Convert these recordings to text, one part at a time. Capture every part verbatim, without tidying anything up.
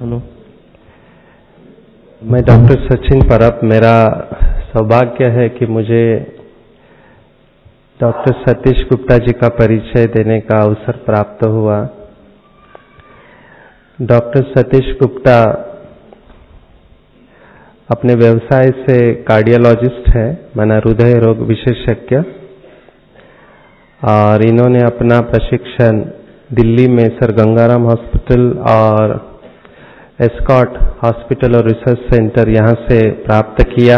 Hello, मैं doctor Sachin परब। मेरा सौभाग्य है कि मुझे डॉक्टर सतीश गुप्ता जी का परिचय देने का अवसर प्राप्त हुआ। डॉक्टर सतीश गुप्ता अपने व्यवसाय से कार्डियोलॉजिस्ट है, माना हृदय रोग विशेषज्ञ, और इन्होंने अपना प्रशिक्षण दिल्ली में सर गंगाराम हॉस्पिटल और एस्कॉट हॉस्पिटल और रिसर्च सेंटर यहाँ से प्राप्त किया।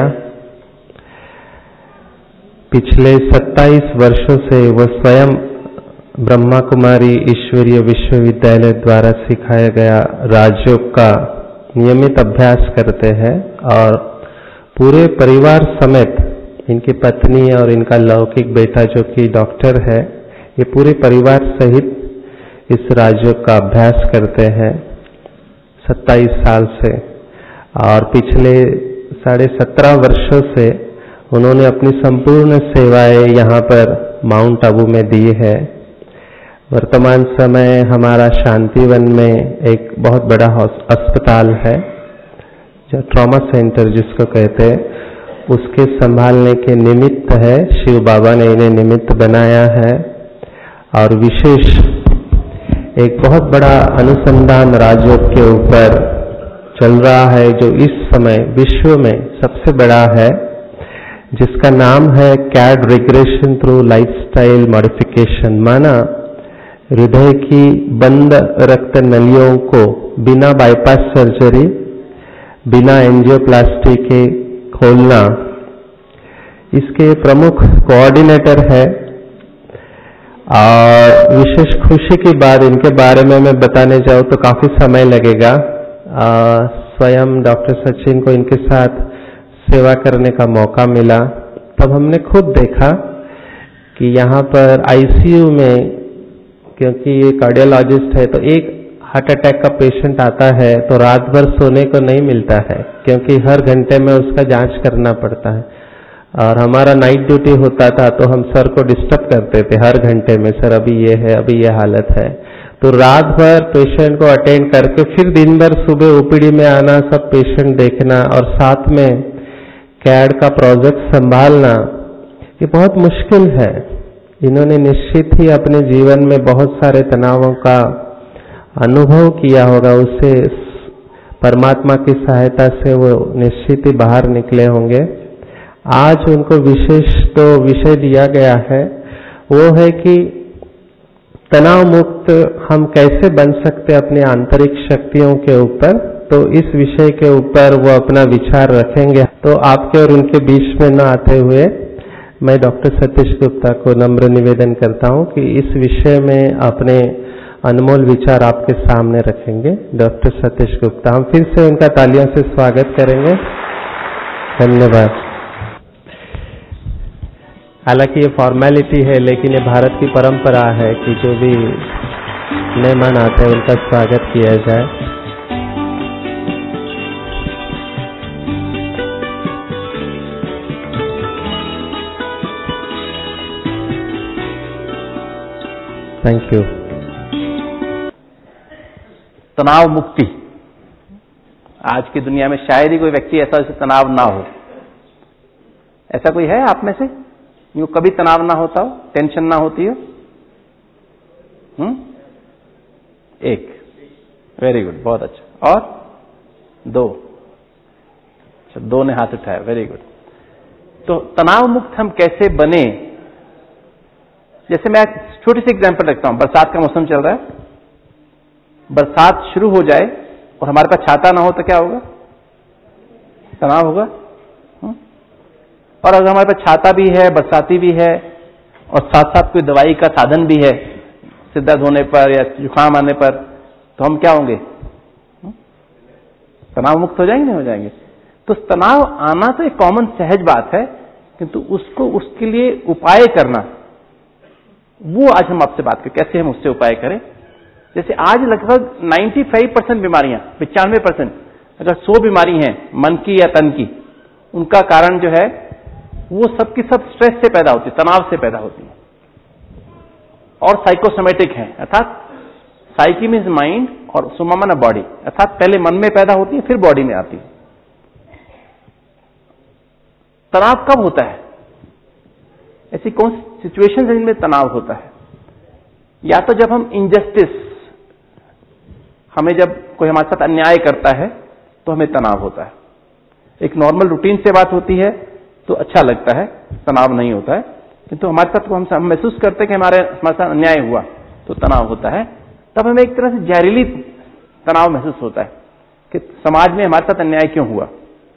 पिछले सत्ताईस वर्षों से वह स्वयं ब्रह्मा कुमारी ईश्वरीय विश्वविद्यालय द्वारा सिखाया गया राजयोग का नियमित अभ्यास करते हैं और पूरे परिवार समेत इनकी पत्नी और इनका लौकिक बेटा जो कि डॉक्टर है, ये पूरे परिवार सहित इस राजयोग का अभ्यास करते हैं सत्ताईस साल से। और पिछले साढ़े सत्रह वर्षों से उन्होंने अपनी संपूर्ण सेवाएं यहाँ पर माउंट आबू में दी है। वर्तमान समय हमारा शांतिवन में एक बहुत बड़ा अस्पताल है जो ट्रॉमा सेंटर जिसको कहते हैं, उसके संभालने के निमित्त है, शिव बाबा ने इन्हें निमित्त बनाया है। और विशेष एक बहुत बड़ा अनुसंधान राजयोग के ऊपर चल रहा है जो इस समय विश्व में सबसे बड़ा है, जिसका नाम है CAD regression through lifestyle modification. माना हृदय की बंद रक्त नलियों को बिना बाईपास सर्जरी, बिना एंजियोप्लास्टी के खोलना। इसके प्रमुख कोऑर्डिनेटर है और विशेष खुशी की बात इनके बारे में मैं बताने जाऊँ तो काफी समय लगेगा। आ, स्वयं डॉक्टर सचिन को इनके साथ सेवा करने का मौका मिला, तब हमने खुद देखा कि यहाँ पर आईसीयू में, क्योंकि ये कार्डियोलॉजिस्ट है, तो एक हार्ट अटैक का पेशेंट आता है तो रात भर सोने को नहीं मिलता है, क्योंकि हर घंटे में उसका जांच करना पड़ता है। और हमारा नाइट ड्यूटी होता था तो हम सर को डिस्टर्ब करते थे हर घंटे में, सर अभी ये है, अभी ये हालत है। तो रात भर पेशेंट को अटेंड करके फिर दिन भर सुबह ओपीडी में आना, सब पेशेंट देखना और साथ में कैड का प्रोजेक्ट संभालना, ये बहुत मुश्किल है। इन्होंने निश्चित ही अपने जीवन में बहुत सारे तनावों का अनुभव किया होगा, उससे परमात्मा की सहायता से वो निश्चित ही बाहर निकले होंगे। आज उनको विशेष तो विषय दिया गया है, वो है कि तनाव मुक्त हम कैसे बन सकते अपनी आंतरिक शक्तियों के ऊपर। तो इस विषय के ऊपर वो अपना विचार रखेंगे। तो आपके और उनके बीच में न आते हुए मैं डॉक्टर सतीश गुप्ता को नम्र निवेदन करता हूं कि इस विषय में अपने अनमोल विचार आपके सामने रखेंगे। डॉक्टर सतीश गुप्ता, हम फिर से उनका तालियों से स्वागत करेंगे। धन्यवाद। हालांकि ये फॉर्मेलिटी है, लेकिन ये भारत की परंपरा है कि जो भी मेहमान आते हैं उनका स्वागत किया जाए। Thank you. तनाव मुक्ति, आज की दुनिया में शायद ही कोई व्यक्ति ऐसा जिसे तनाव ना हो। ऐसा कोई है आप में से यूं कभी तनाव ना होता हो, टेंशन ना होती हो? हम्म एक, वेरी गुड, बहुत अच्छा। और दो, अच्छा दो ने हाथ उठाया, वेरी गुड। तो तनाव मुक्त हम कैसे बने? जैसे मैं छोटी सी एग्जांपल रखता हूं। बरसात का मौसम चल रहा है, बरसात शुरू हो जाए और हमारे पास छाता ना हो तो क्या होगा? तनाव होगा। और अगर हमारे पास छाता भी है, बरसाती भी है और साथ साथ कोई दवाई का साधन भी है, सिर दर्द होने पर या जुकाम आने पर, तो हम क्या होंगे? तनाव मुक्त हो जाएंगे, नहीं हो जाएंगे? तो तनाव आना तो एक कॉमन सहज बात है, किंतु उसको उसके लिए उपाय करना, वो आज हम आपसे बात करें कैसे हम उससे उपाय करें। जैसे आज लगभग पचानवे परसेंट बीमारियां, पचानवे परसेंट अगर सौ बीमारी हैं मन की या तन की, उनका कारण जो है वो सबकी सब स्ट्रेस से पैदा होती है, तनाव से पैदा होती है और साइकोसोमेटिक है, अर्थात साइकी मीन्स माइंड और सोमा माना बॉडी, अर्थात पहले मन में पैदा होती है फिर बॉडी में आती है। तनाव कब होता है? ऐसी कौन सी सिचुएशन है जिनमें तनाव होता है? या तो जब हम इनजस्टिस, हमें जब कोई हमारे साथ अन्याय करता है तो हमें तनाव होता है। एक नॉर्मल रूटीन से बात होती है तो अच्छा लगता है, तनाव नहीं होता है, किंतु हमारे साथ हम, हम महसूस करते हैं कि हमारे हमारे साथ अन्याय हुआ तो तनाव होता है। तब हमें एक तरह से जहरीली तनाव महसूस होता है कि समाज में हमारे साथ अन्याय क्यों हुआ।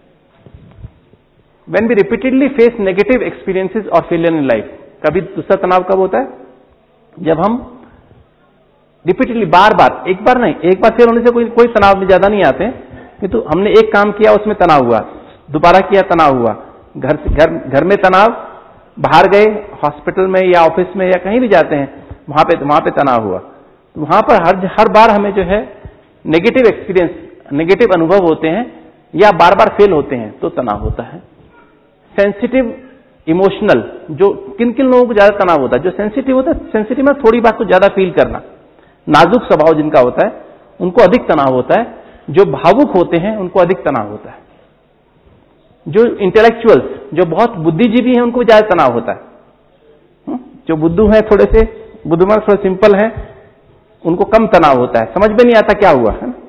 When we repeatedly face negative experiences or failure in life, कभी दूसरा तनाव कब होता है? जब हम रिपीटेडली, बार बार, एक बार नहीं, एक बार फेल होने से कोई कोई तनाव में ज्यादा नहीं आते हैं, किंतु तो हमने एक काम किया उसमें तनाव हुआ, दोबारा किया तनाव हुआ, घर से घर घर में तनाव, बाहर गए हॉस्पिटल में या ऑफिस में या कहीं भी जाते हैं वहां पे वहां पे तनाव हुआ। तो वहां पर हर हर बार हमें जो है नेगेटिव एक्सपीरियंस, नेगेटिव अनुभव होते हैं या बार बार फेल होते हैं तो तनाव होता है। सेंसिटिव इमोशनल, जो किन किन लोगों को ज्यादा तनाव होता है? जो सेंसिटिव होता है, सेंसिटिव में थोड़ी बात को ज्यादा फील करना, नाजुक स्वभाव जिनका होता है उनको अधिक तनाव होता है। जो भावुक होते हैं उनको अधिक तनाव होता है। जो इंटेलेक्चुअल्स, जो बहुत बुद्धिजीवी हैं, उनको ज्यादा तनाव होता है। जो बुद्धू हैं, थोड़े से बुद्धिमान, थोड़े सिंपल हैं, उनको कम तनाव होता है, समझ में नहीं आता क्या हुआ है,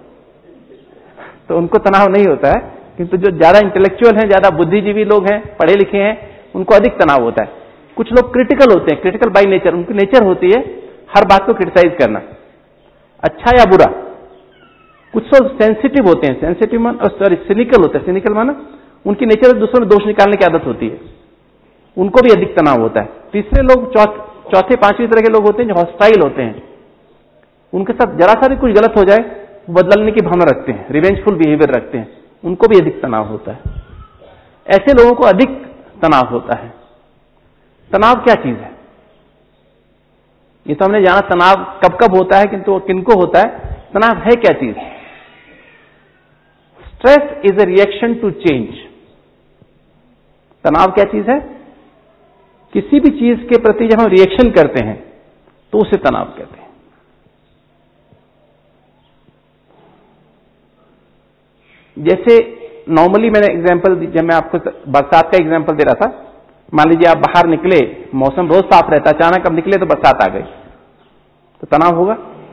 तो उनको तनाव नहीं होता है। किंतु जो ज्यादा इंटेलेक्चुअल हैं, ज्यादा बुद्धिजीवी लोग हैं, पढ़े लिखे हैं, उनको अधिक तनाव होता है। कुछ लोग क्रिटिकल होते हैं, क्रिटिकल बाय नेचर, उनकी नेचर होती है हर बात को क्रिटिसाइज करना, अच्छा या बुरा। कुछ लोग सेंसिटिव होते हैं, सेंसिटिव मान सॉरी सिनिकल होते हैं, सिनिकल माना उनकी नेचर दूसरों में दोष निकालने की आदत होती है, उनको भी अधिक तनाव होता है। तीसरे लोग, चौथे पांचवी तरह के लोग होते हैं जो हॉस्टाइल होते हैं, उनके साथ जरा सा भी कुछ गलत हो जाए बदलने की भावना रखते हैं, रिवेंजफुल बिहेवियर रखते हैं, उनको भी अधिक तनाव होता है। ऐसे लोगों को अधिक तनाव होता है। तनाव क्या चीज है? ये तो हमने जाना तनाव कब कब होता है, किंतु किनको होता है, तनाव है क्या चीज? Stress is a reaction to change. तनाव क्या चीज है? किसी भी चीज के प्रति जब हम रिएक्शन करते हैं तो उसे तनाव कहते हैं। जैसे नॉर्मली मैंने एग्जांपल, जब मैं आपको बरसात का एग्जांपल दे रहा था, मान लीजिए आप बाहर निकले, मौसम रोज साफ रहता, अचानक अब निकले तो बरसात आ गई, तो तनाव होगा।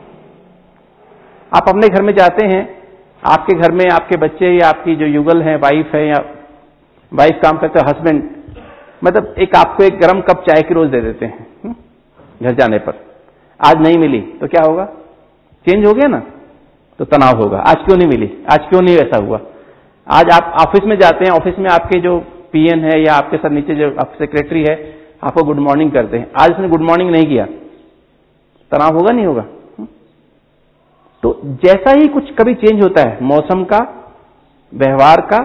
आप अपने घर में जाते हैं, आपके घर में आपके बच्चे या आपकी जो युगल है, वाइफ है या वाइफ काम करते हो, हस्बैंड, मतलब एक आपको एक गर्म कप चाय की रोज दे देते हैं घर जाने पर, आज नहीं मिली तो क्या होगा? चेंज हो गया ना, तो तनाव होगा। आज क्यों नहीं मिली, आज क्यों नहीं ऐसा हुआ? आज आप ऑफिस में जाते हैं, ऑफिस में आपके जो पीएन है या आपके साथ नीचे जो आपके सेक्रेटरी है आपको गुड मॉर्निंग करते हैं, आज उसने गुड मॉर्निंग नहीं किया, तनाव होगा नहीं होगा? तो जैसा ही कुछ कभी चेंज होता है, मौसम का, व्यवहार का,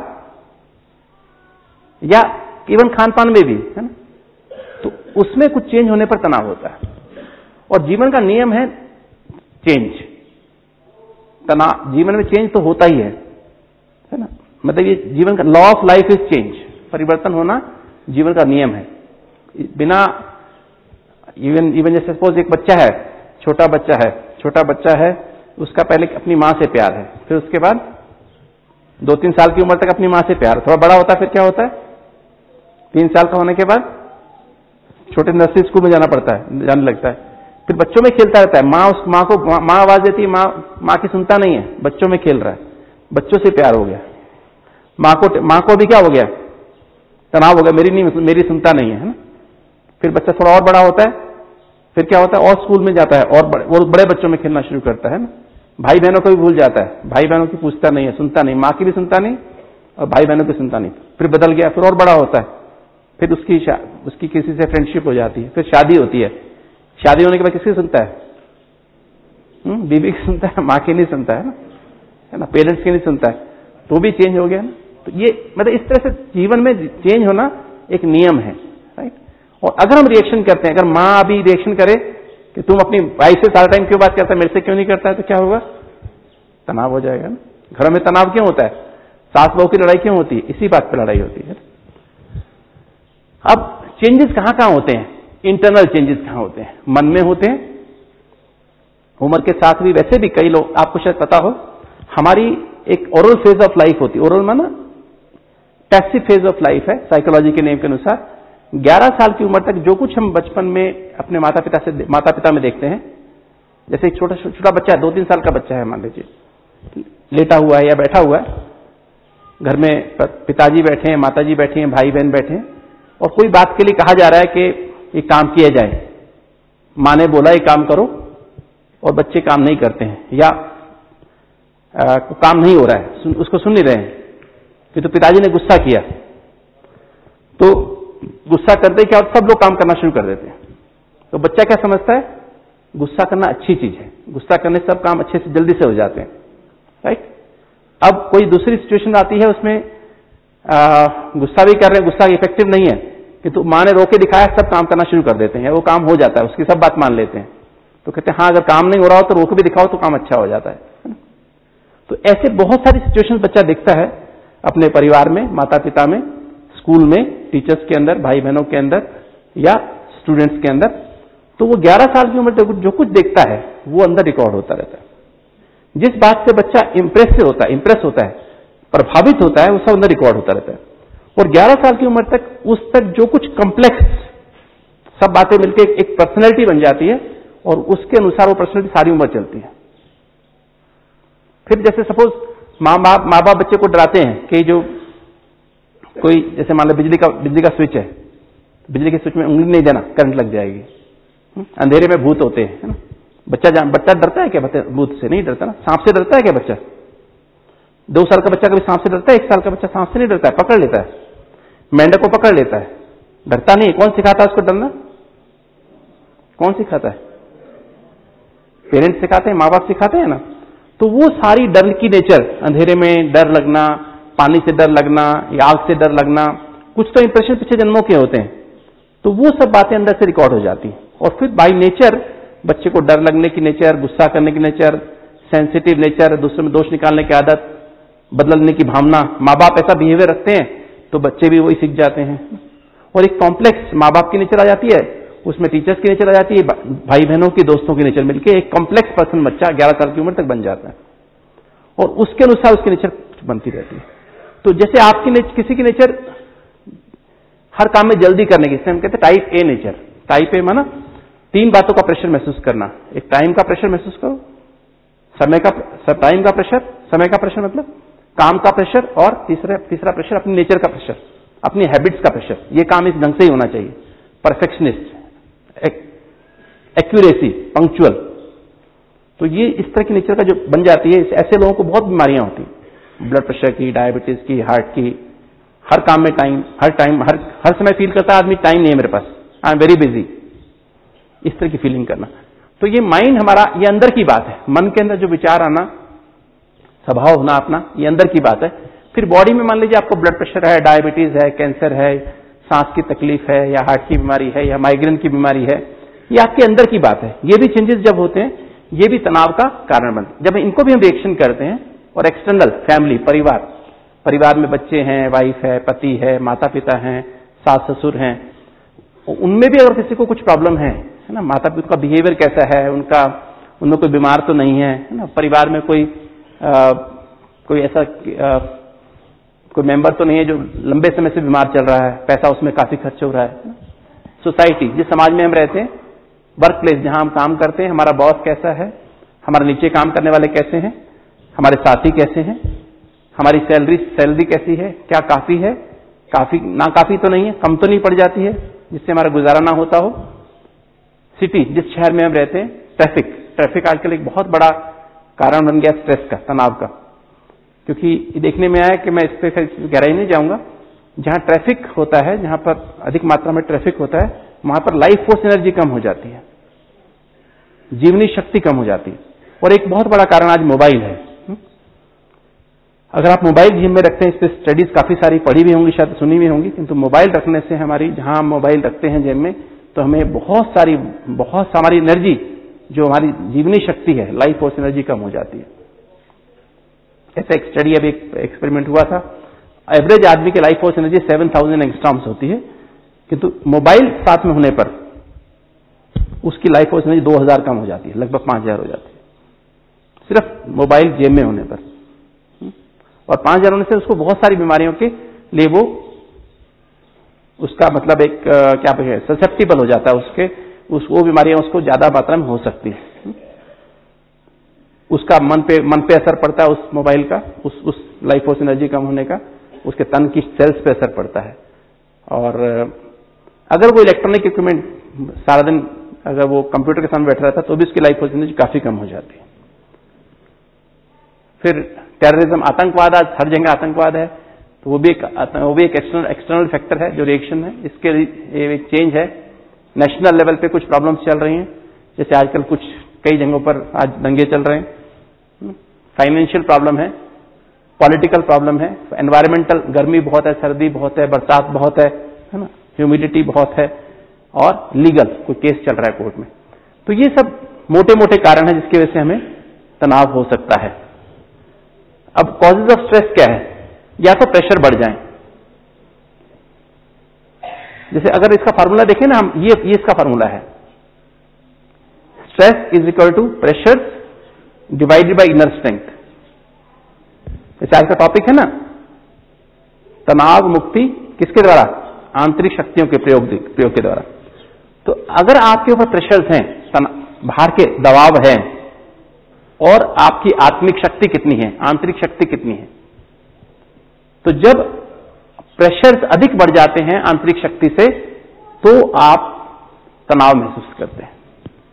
या इवन खान पान में भी, है ना, तो उसमें कुछ चेंज होने पर तनाव होता है। और जीवन का नियम है चेंज, तनाव जीवन में चेंज तो होता ही है, है ना, मतलब ये जीवन का law of life is change, परिवर्तन होना जीवन का नियम है। बिना इवन इवन जैसे सपोज एक बच्चा है, छोटा बच्चा है, छोटा बच्चा है, उसका पहले अपनी मां से प्यार है, फिर उसके बाद दो तीन साल की उम्र तक अपनी मां से प्यार, थोड़ा बड़ा होता है फिर क्या होता है, तीन साल का होने के बाद छोटे नर्सरी स्कूल में जाना पड़ता है, जाने लगता है, फिर बच्चों में खेलता रहता है, माँ उस माँ को माँ आवाज देती है, माँ माँ की सुनता नहीं है, बच्चों में खेल रहा है, बच्चों से प्यार हो गया, माँ को माँ को भी क्या हो गया, तनाव हो गया, मेरी नहीं मेरी सुनता नहीं है, है ना। फिर बच्चा थोड़ा और बड़ा होता है, फिर क्या होता है, और स्कूल में जाता है और बड़े, और बड़े बच्चों में खेलना शुरू करता है ना, भाई बहनों को भी भूल जाता है, भाई बहनों की पूछता नहीं है, सुनता नहीं, माँ की भी सुनता नहीं और भाई बहनों की सुनता नहीं, फिर बदल गया, फिर और बड़ा होता है, फिर उसकी उसकी किसी से फ्रेंडशिप हो जाती है, फिर शादी होती है, शादी होने के बाद किसकी सुनता है, हुँ? बीवी की सुनता है, माँ की नहीं सुनता है ना, है ना, पेरेंट्स की नहीं सुनता है, तो भी चेंज हो गया ना। तो ये मतलब इस तरह से जीवन में चेंज होना एक नियम है, राइट। और अगर हम रिएक्शन करते हैं, अगर माँ अभी रिएक्शन करे कि तुम अपनी वाइफ से सारा टाइम क्यों बात करता है, मेरे से क्यों नहीं करता है, तो क्या होगा, तनाव हो जाएगा ना। घरों में तनाव क्यों होता है, सास बहू की लड़ाई क्यों होती है, इसी बात पर लड़ाई होती है। अब चेंजेस कहां कहां होते हैं, इंटरनल चेंजेस कहां होते हैं, मन में होते हैं उम्र के साथ भी वैसे भी कई लोग, आपको शायद पता हो, हमारी एक ओरल फेज ऑफ लाइफ होती है। ओरल माना पैसिव फेज ऑफ लाइफ है साइकोलॉजी के नेम के अनुसार। ग्यारह साल की उम्र तक जो कुछ हम बचपन में अपने माता पिता से माता पिता में देखते हैं, जैसे एक छोटा छोटा बच्चा है, दो तीन साल का बच्चा है मान लीजिए, लेटा हुआ है या बैठा हुआ है, घर में पिताजी बैठे हैं, माताजी बैठी हैं, भाई बहन बैठे हैं, और कोई बात के लिए कहा जा रहा है कि ये काम किया जाए, माँ ने बोला ये काम करो, और बच्चे काम नहीं करते हैं या आ, काम नहीं हो रहा है, सुन, उसको सुन नहीं रहे हैं कि तो पिताजी ने गुस्सा किया, तो गुस्सा करते क्या, और सब लोग काम करना शुरू कर देते हैं। तो बच्चा क्या समझता है, गुस्सा करना अच्छी चीज है, गुस्सा करने से सब काम अच्छे से जल्दी से हो जाते हैं, राइट। अब कोई दूसरी सिचुएशन आती है, उसमें आ, गुस्सा भी कर रहे हैं, गुस्सा इफेक्टिव नहीं है, कि तो माँ ने रोके दिखाया, सब काम करना शुरू कर देते हैं, वो काम हो जाता है, उसकी सब बात मान लेते हैं। तो कहते हैं हाँ, अगर काम नहीं हो रहा हो तो रोक भी दिखाओ तो काम अच्छा हो जाता है। तो ऐसे बहुत सारी सिचुएशन बच्चा देखता है अपने परिवार में, माता पिता में, स्कूल में, टीचर्स के अंदर, भाई बहनों के अंदर या स्टूडेंट्स के अंदर। तो वो ग्यारह साल की उम्र तक जो कुछ देखता है वो अंदर रिकॉर्ड होता रहता है। जिस बात से बच्चा इंप्रेस होता है इंप्रेस होता है प्रभावित होता है, वो सब अंदर रिकॉर्ड होता रहता है। और ग्यारह साल की उम्र तक उस तक जो कुछ कॉम्प्लेक्स सब बातें मिलकर एक पर्सनैलिटी बन जाती है, और उसके अनुसार वो पर्सनैलिटी सारी उम्र चलती है। फिर जैसे सपोज माँ बाप माँ बाप बच्चे को डराते हैं कि जो कोई, जैसे मान लो बिजली का बिजली का स्विच है, बिजली के स्विच में उंगली नहीं देना, करंट लग जाएगी, अंधेरे में भूत होते हैं, है ना। बच्चा जान बच्चा डरता है क्या भूत से? नहीं डरता ना। सांप से डरता है क्या बच्चा? दो साल का बच्चा कभी सांप से डरता है? एक साल का बच्चा सांप से नहीं डरता है, पकड़ लेता है, मेंढक को पकड़ लेता है, डरता नहीं। कौन सिखाता है उसको डरना? कौन सिखाता है? पेरेंट्स सिखाते हैं, माँ बाप सिखाते हैं ना। तो वो सारी डर की नेचर, अंधेरे में डर लगना, पानी से डर लगना या आग से डर लगना, कुछ तो इंप्रेशन पिछले जन्मों के होते हैं, तो वो सब बातें अंदर से रिकॉर्ड हो जाती हैं। और फिर बाय नेचर बच्चे को डर लगने की नेचर, गुस्सा करने की नेचर, सेंसिटिव नेचर, दूसरे में दोष निकालने की आदत, बदलने की भावना, माँ बाप ऐसा बिहेवियर रखते हैं तो बच्चे भी वही सीख जाते हैं। और एक कॉम्प्लेक्स माँ बाप की नेचर आ जाती है, उसमें टीचर्स की नेचर आ जाती है, भाई बहनों की, दोस्तों की नेचर मिलकर एक कॉम्प्लेक्स पर्सन बच्चा ग्यारह साल की उम्र तक बन जाता है, और उसके अनुसार उसकी नेचर बनती रहती है। तो जैसे आपकी नेचर, किसी की नेचर हर काम में जल्दी करने की, हम कहते हैं type A nature. Type A माना तीन बातों का प्रेशर महसूस करना। एक टाइम का प्रेशर महसूस करो, समय का टाइम का प्रेशर, समय का प्रेशर मतलब काम का प्रेशर, और तीसरा तीसरा प्रेशर अपनी नेचर का प्रेशर, अपनी हैबिट्स का प्रेशर। ये काम इस ढंग से ही होना चाहिए, परफेक्शनिस्ट, एक्यूरेसी, पंक्चुअल। तो ये इस तरह की नेचर का जो बन जाती है, ऐसे लोगों को बहुत बीमारियां होती हैं, ब्लड प्रेशर की, डायबिटीज की, हार्ट की। हर काम में टाइम, हर टाइम हर हर समय फील करता है आदमी, टाइम नहीं है मेरे पास, आई एम वेरी बिजी, इस तरह की फीलिंग करना। तो ये माइंड हमारा, ये अंदर की बात है, मन के अंदर जो विचार आना, स्वभाव होना अपना, ये अंदर की बात है। फिर बॉडी में मान लीजिए आपको ब्लड प्रेशर है, डायबिटीज है, कैंसर है, सांस की तकलीफ है, या हार्ट की बीमारी है, या माइग्रेन की बीमारी है, ये आपके अंदर की बात है। ये भी चेंजेस जब होते हैं, ये भी तनाव का कारण बनते। जब इनको भी हम रिएक्शन करते हैं, और एक्सटर्नल फैमिली, परिवार, परिवार में बच्चे हैं, वाइफ है, पति है, माता पिता हैं, सास ससुर हैं, उनमें भी अगर किसी को कुछ प्रॉब्लम है, है ना, माता पिता का बिहेवियर कैसा है, उनका उनमें कोई बीमार तो नहीं है, है ना, परिवार में कोई आ, कोई ऐसा आ, कोई मेंबर तो नहीं है जो लंबे समय से बीमार चल रहा है, पैसा उसमें काफी खर्च हो रहा है। सोसाइटी, जिस समाज में हम रहते हैं, वर्क प्लेस जहां हम काम करते हैं, हमारा बॉस कैसा है, हमारे नीचे काम करने वाले कैसे हैं, हमारे साथी कैसे हैं, हमारी सैलरी सैलरी कैसी है, क्या काफी है, काफी ना काफी तो नहीं है, कम तो नहीं पड़ जाती है जिससे हमारा गुजारा ना होता हो। सिटी, जिस शहर में हम रहते हैं, ट्रैफिक ट्रैफिक आजकल एक बहुत बड़ा कारण बन गया स्ट्रेस का, तनाव का। क्योंकि देखने में आया कि मैं इस पर गहराई नहीं जाऊंगा, जहां ट्रैफिक होता है, जहां पर अधिक मात्रा में ट्रैफिक होता है, वहां पर लाइफ फोर्स एनर्जी कम हो जाती है, जीवनी शक्ति कम हो जाती है। और एक बहुत बड़ा कारण आज मोबाइल है। अगर आप मोबाइल जेब में रखते हैं, इस पर स्टडीज काफी सारी पढ़ी भी होंगी, शायद सुनी भी होंगी, किंतु मोबाइल रखने से हमारी, जहां हम मोबाइल रखते हैं जेब में, तो हमें बहुत सारी बहुत सारी एनर्जी, जो हमारी जीवनी शक्ति है, लाइफ फोर्स एनर्जी कम हो जाती है। ऐसा एक स्टडी, अभी एक एक्सपेरिमेंट हुआ था, एवरेज आदमी की life force energy seven thousand angstroms होती है, किंतु मोबाइल साथ में होने पर उसकी लाइफ फोर्स एनर्जी दो हजार कम हो जाती है, लगभग पांच हजार हो जाती है। सिर्फ मोबाइल जेब में होने पर। और पांच हजार होने से उसको बहुत सारी बीमारियों के लिए वो उसका मतलब एक क्या है ससेप्टिबल हो जाता है, उसके उस वो बीमारियां उसको ज्यादा मात्रा में हो सकती है। उसका मन पे मन पे असर पड़ता है उस मोबाइल का, उस उस लाइफ फोर्स एनर्जी कम होने का, उसके तन की सेल्स पे असर पड़ता है। और अगर वो इलेक्ट्रॉनिक इक्विपमेंट सारा दिन अगर वो कंप्यूटर के सामने बैठ रहा था तो भी उसकी लाइफ फोर्स एनर्जी काफी कम हो जाती है। फिर टेररिज्म, आतंकवाद, आज हर जगह आतंकवाद है, तो वो भी एक वो भी एक एक्सटर्नल एक्सटर्नल फैक्टर है जो रिएक्शन है। इसके एक चेंज है, नेशनल लेवल पे कुछ प्रॉब्लम्स चल रही हैं, जैसे आजकल कुछ कई जगहों पर आज दंगे चल रहे हैं, फाइनेंशियल प्रॉब्लम है, पॉलिटिकल प्रॉब्लम है, एनवायरमेंटल, गर्मी बहुत है, सर्दी बहुत है, बरसात बहुत है, है ना, ह्यूमिडिटी बहुत है, और लीगल कोई केस चल रहा है कोर्ट में। तो ये सब मोटे मोटे कारण है जिसकी वजह से हमें तनाव हो सकता है। अब कॉजेज ऑफ स्ट्रेस क्या है? या तो प्रेशर बढ़ जाए, जैसे अगर इसका फार्मूला देखें ना हम, ये ये इसका फार्मूला है, stress is equal to pressure divided by inner strength. जैसे आज का टॉपिक है ना तनाव मुक्ति किसके द्वारा? आंतरिक शक्तियों के प्रयोग प्रयोग के द्वारा। तो अगर आपके ऊपर प्रेशर्स हैं, बाहर के दबाव है, और आपकी आत्मिक शक्ति कितनी है, आंतरिक शक्ति कितनी है, तो जब प्रेशर्स अधिक बढ़ जाते हैं आंतरिक शक्ति से तो आप तनाव महसूस करते हैं।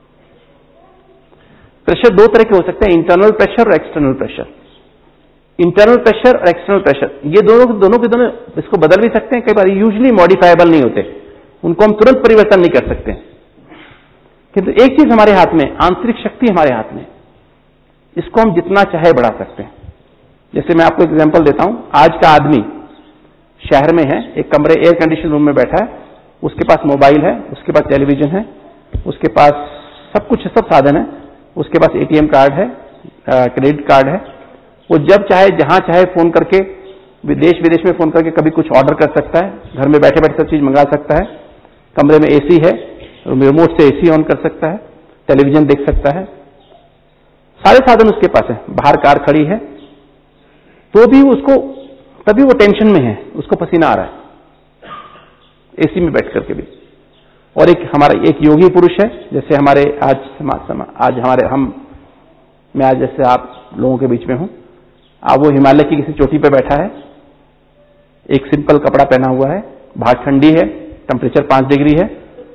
प्रेशर दो तरह के हो सकते हैं, इंटरनल प्रेशर और एक्सटर्नल प्रेशर। इंटरनल प्रेशर और एक्सटर्नल प्रेशर ये दोनों दोनों के दोनों इसको बदल भी सकते हैं, कई बार यूजुअली मॉडिफाइबल नहीं होते, उनको हम तुरंत परिवर्तन नहीं कर सकते। किंतु एक चीज हमारे हाथ में, आंतरिक शक्ति हमारे हाथ में, इसको हम जितना चाहे बढ़ा सकते हैं। जैसे मैं आपको एग्जांपल देता हूं, आज का आदमी शहर में है, एक कमरे एयर कंडीशन रूम में बैठा है, उसके पास मोबाइल है, उसके पास टेलीविजन है, उसके पास सब कुछ सब साधन है, उसके पास एटीएम कार्ड है, क्रेडिट कार्ड है, वो जब चाहे जहां चाहे फोन करके विदेश विदेश में फोन करके कभी कुछ ऑर्डर कर सकता है, घर में बैठे बैठे सब चीज मंगा सकता है, कमरे में एसी है, रिमोट से एसी ऑन कर सकता है, टेलीविजन देख सकता है, सारे साधन उसके पास है, बाहर कार खड़ी है, तो भी उसको तभी वो टेंशन में है, उसको पसीना आ रहा है एसी में बैठ करके भी। और एक हमारा एक योगी पुरुष है, जैसे हमारे आज समाज आज हमारे हम मैं आज जैसे आप लोगों के बीच में हूं, आप वो हिमालय की किसी चोटी पे बैठा है, एक सिंपल कपड़ा पहना हुआ है, बाहर ठंडी है, टेम्परेचर पांच डिग्री है,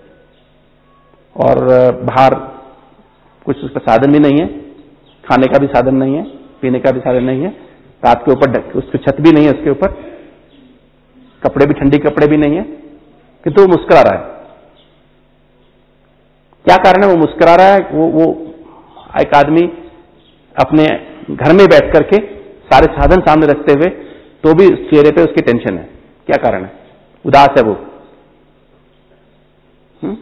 और बाहर कुछ उसका साधन भी नहीं है, खाने का भी साधन नहीं है, पीने का भी साधन नहीं है, रात के ऊपर उसकी छत भी नहीं है, उसके ऊपर कपड़े भी ठंडी कपड़े भी नहीं है, किंतु वो मुस्कुरा रहा है। क्या कारण है वो मुस्कुरा रहा है? वो वो एक आदमी अपने घर में बैठ करके सारे साधन सामने रखते हुए तो भी चेहरे पे उसकी टेंशन है। क्या कारण है? उदास है वो। हुँ?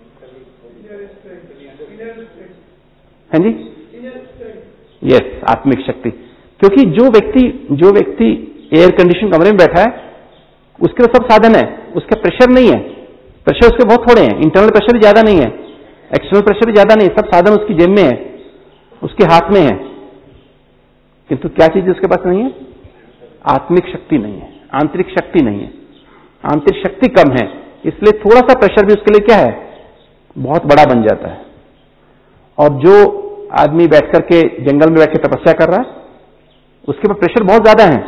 हाँ जी, यस, आत्मिक शक्ति। क्योंकि जो व्यक्ति जो व्यक्ति एयर कंडीशन कमरे में बैठा है उसके सब साधन है, उसका प्रेशर नहीं है, प्रेशर उसके बहुत थोड़े हैं, इंटरनल प्रेशर भी ज्यादा नहीं है, एक्सटर्नल प्रेशर भी ज्यादा नहीं है, सब साधन उसकी जेब में है, उसके हाथ में है। किंतु क्या चीज उसके पास नहीं है? आत्मिक शक्ति नहीं है, आंतरिक शक्ति नहीं है, आंतरिक शक्ति कम है, इसलिए थोड़ा सा प्रेशर भी उसके लिए क्या है, बहुत बड़ा बन जाता है। और जो आदमी बैठ करके जंगल में बैठ के तपस्या कर रहा है उसके पास प्रेशर बहुत ज्यादा है,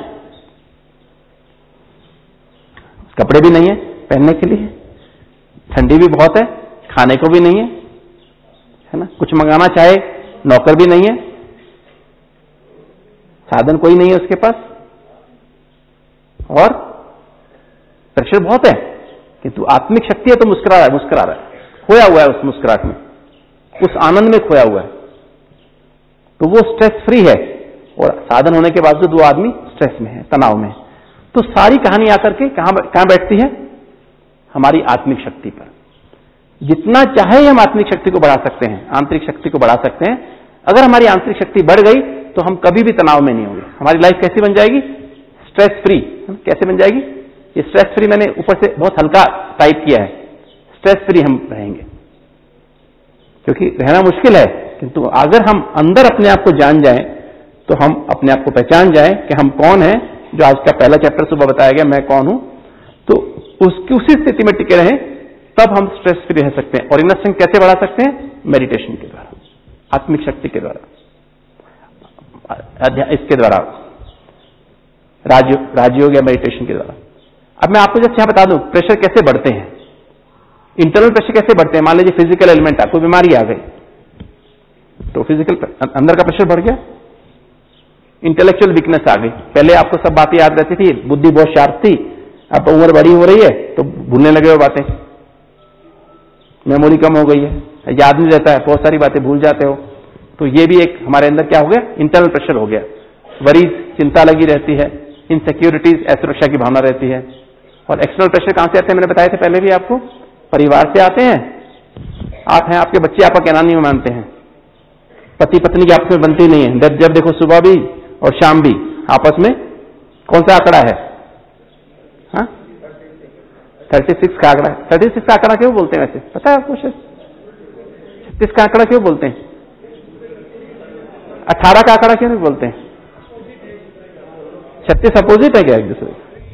कपड़े भी नहीं है पहनने के लिए, ठंडी भी बहुत है, खाने को भी नहीं है, है ना, कुछ मंगाना चाहे नौकर भी नहीं है, साधन कोई नहीं है उसके पास, और प्रेशर बहुत है, किंतु आत्मिक शक्ति है तो मुस्कुरा रहा है, मुस्कुरा रहा है, खोया हुआ है उस मुस्कुराहट में, उस आनंद में खोया हुआ है, तो वो स्ट्रेस फ्री है। और साधन होने के बावजूद वो आदमी स्ट्रेस में है, तनाव में है। तो सारी कहानी आकर के कहां कहां बैठती है? हमारी आत्मिक शक्ति पर। जितना चाहे हम आत्मिक शक्ति को बढ़ा सकते हैं, आंतरिक शक्ति को बढ़ा सकते हैं। अगर हमारी आंतरिक शक्ति बढ़ गई तो हम कभी भी तनाव में नहीं होंगे। हमारी लाइफ कैसी बन जाएगी? Stress free. कैसे बन जाएगी? ये स्ट्रेस फ्री मैंने ऊपर से बहुत हल्का टाइप किया है, स्ट्रेस फ्री हम रहेंगे, क्योंकि रहना मुश्किल है, किंतु अगर हम अंदर अपने आप को जान जाएं, तो हम अपने आप को पहचान जाएं कि हम कौन हैं, जो आज का पहला चैप्टर सुबह बताया गया, मैं कौन हूं, तो उसकी उसी स्थिति में टिके रहें, तब हम स्ट्रेस फ्री रह सकते हैं। और इनर स्ट्रेंथ कैसे बढ़ा सकते हैं? मेडिटेशन के द्वारा, आत्मिक शक्ति के द्वारा, इसके द्वारा, राज राजयोग या मेडिटेशन के द्वारा। अब मैं आपको जैसे यहाँ बता दूं प्रेशर कैसे बढ़ते हैं, इंटरनल प्रेशर कैसे बढ़ते हैं। मान लीजिए फिजिकल एलिमेंट, आपको बीमारी आ गई, तो फिजिकल अंदर का प्रेशर बढ़ गया, इंटेलेक्चुअल वीकनेस आ गई। पहले आपको सब बातें याद रहती थी, बुद्धि बहुत शार्प थी, अब उम्र बड़ी हो रही है तो भूलने लगे हो बातें, मेमोरी कम हो गई है, याद नहीं रहता है, बहुत सारी बातें भूल जाते हो। तो ये भी एक हमारे अंदर क्या हो गया? इंटरनल प्रेशर हो गया। वरीज, चिंता लगी रहती है, इनसिक्योरिटीज, असुरक्षा की भावना रहती है। और एक्सटर्नल प्रेशर कहां से आते हैं? मैंने बताया था पहले भी आपको, परिवार से आते हैं। आप हैं, आपके बच्चे आपका कहना नहीं मानते हैं, पति पत्नी की आपस में बनती नहीं है, जब जब देखो सुबह भी और शाम भी आपस में कौन सा आंकड़ा है? हाँ, थर्टी सिक्स का आंकड़ा है। थर्टी सिक्स का आंकड़ा क्यों बोलते हैं वैसे, पता है आपको? छत्तीस का आंकड़ा क्यों बोलते हैं? अठारह का आंकड़ा क्यों नहीं बोलते हैं? छत्तीस अपोजिट है क्या एक दूसरे?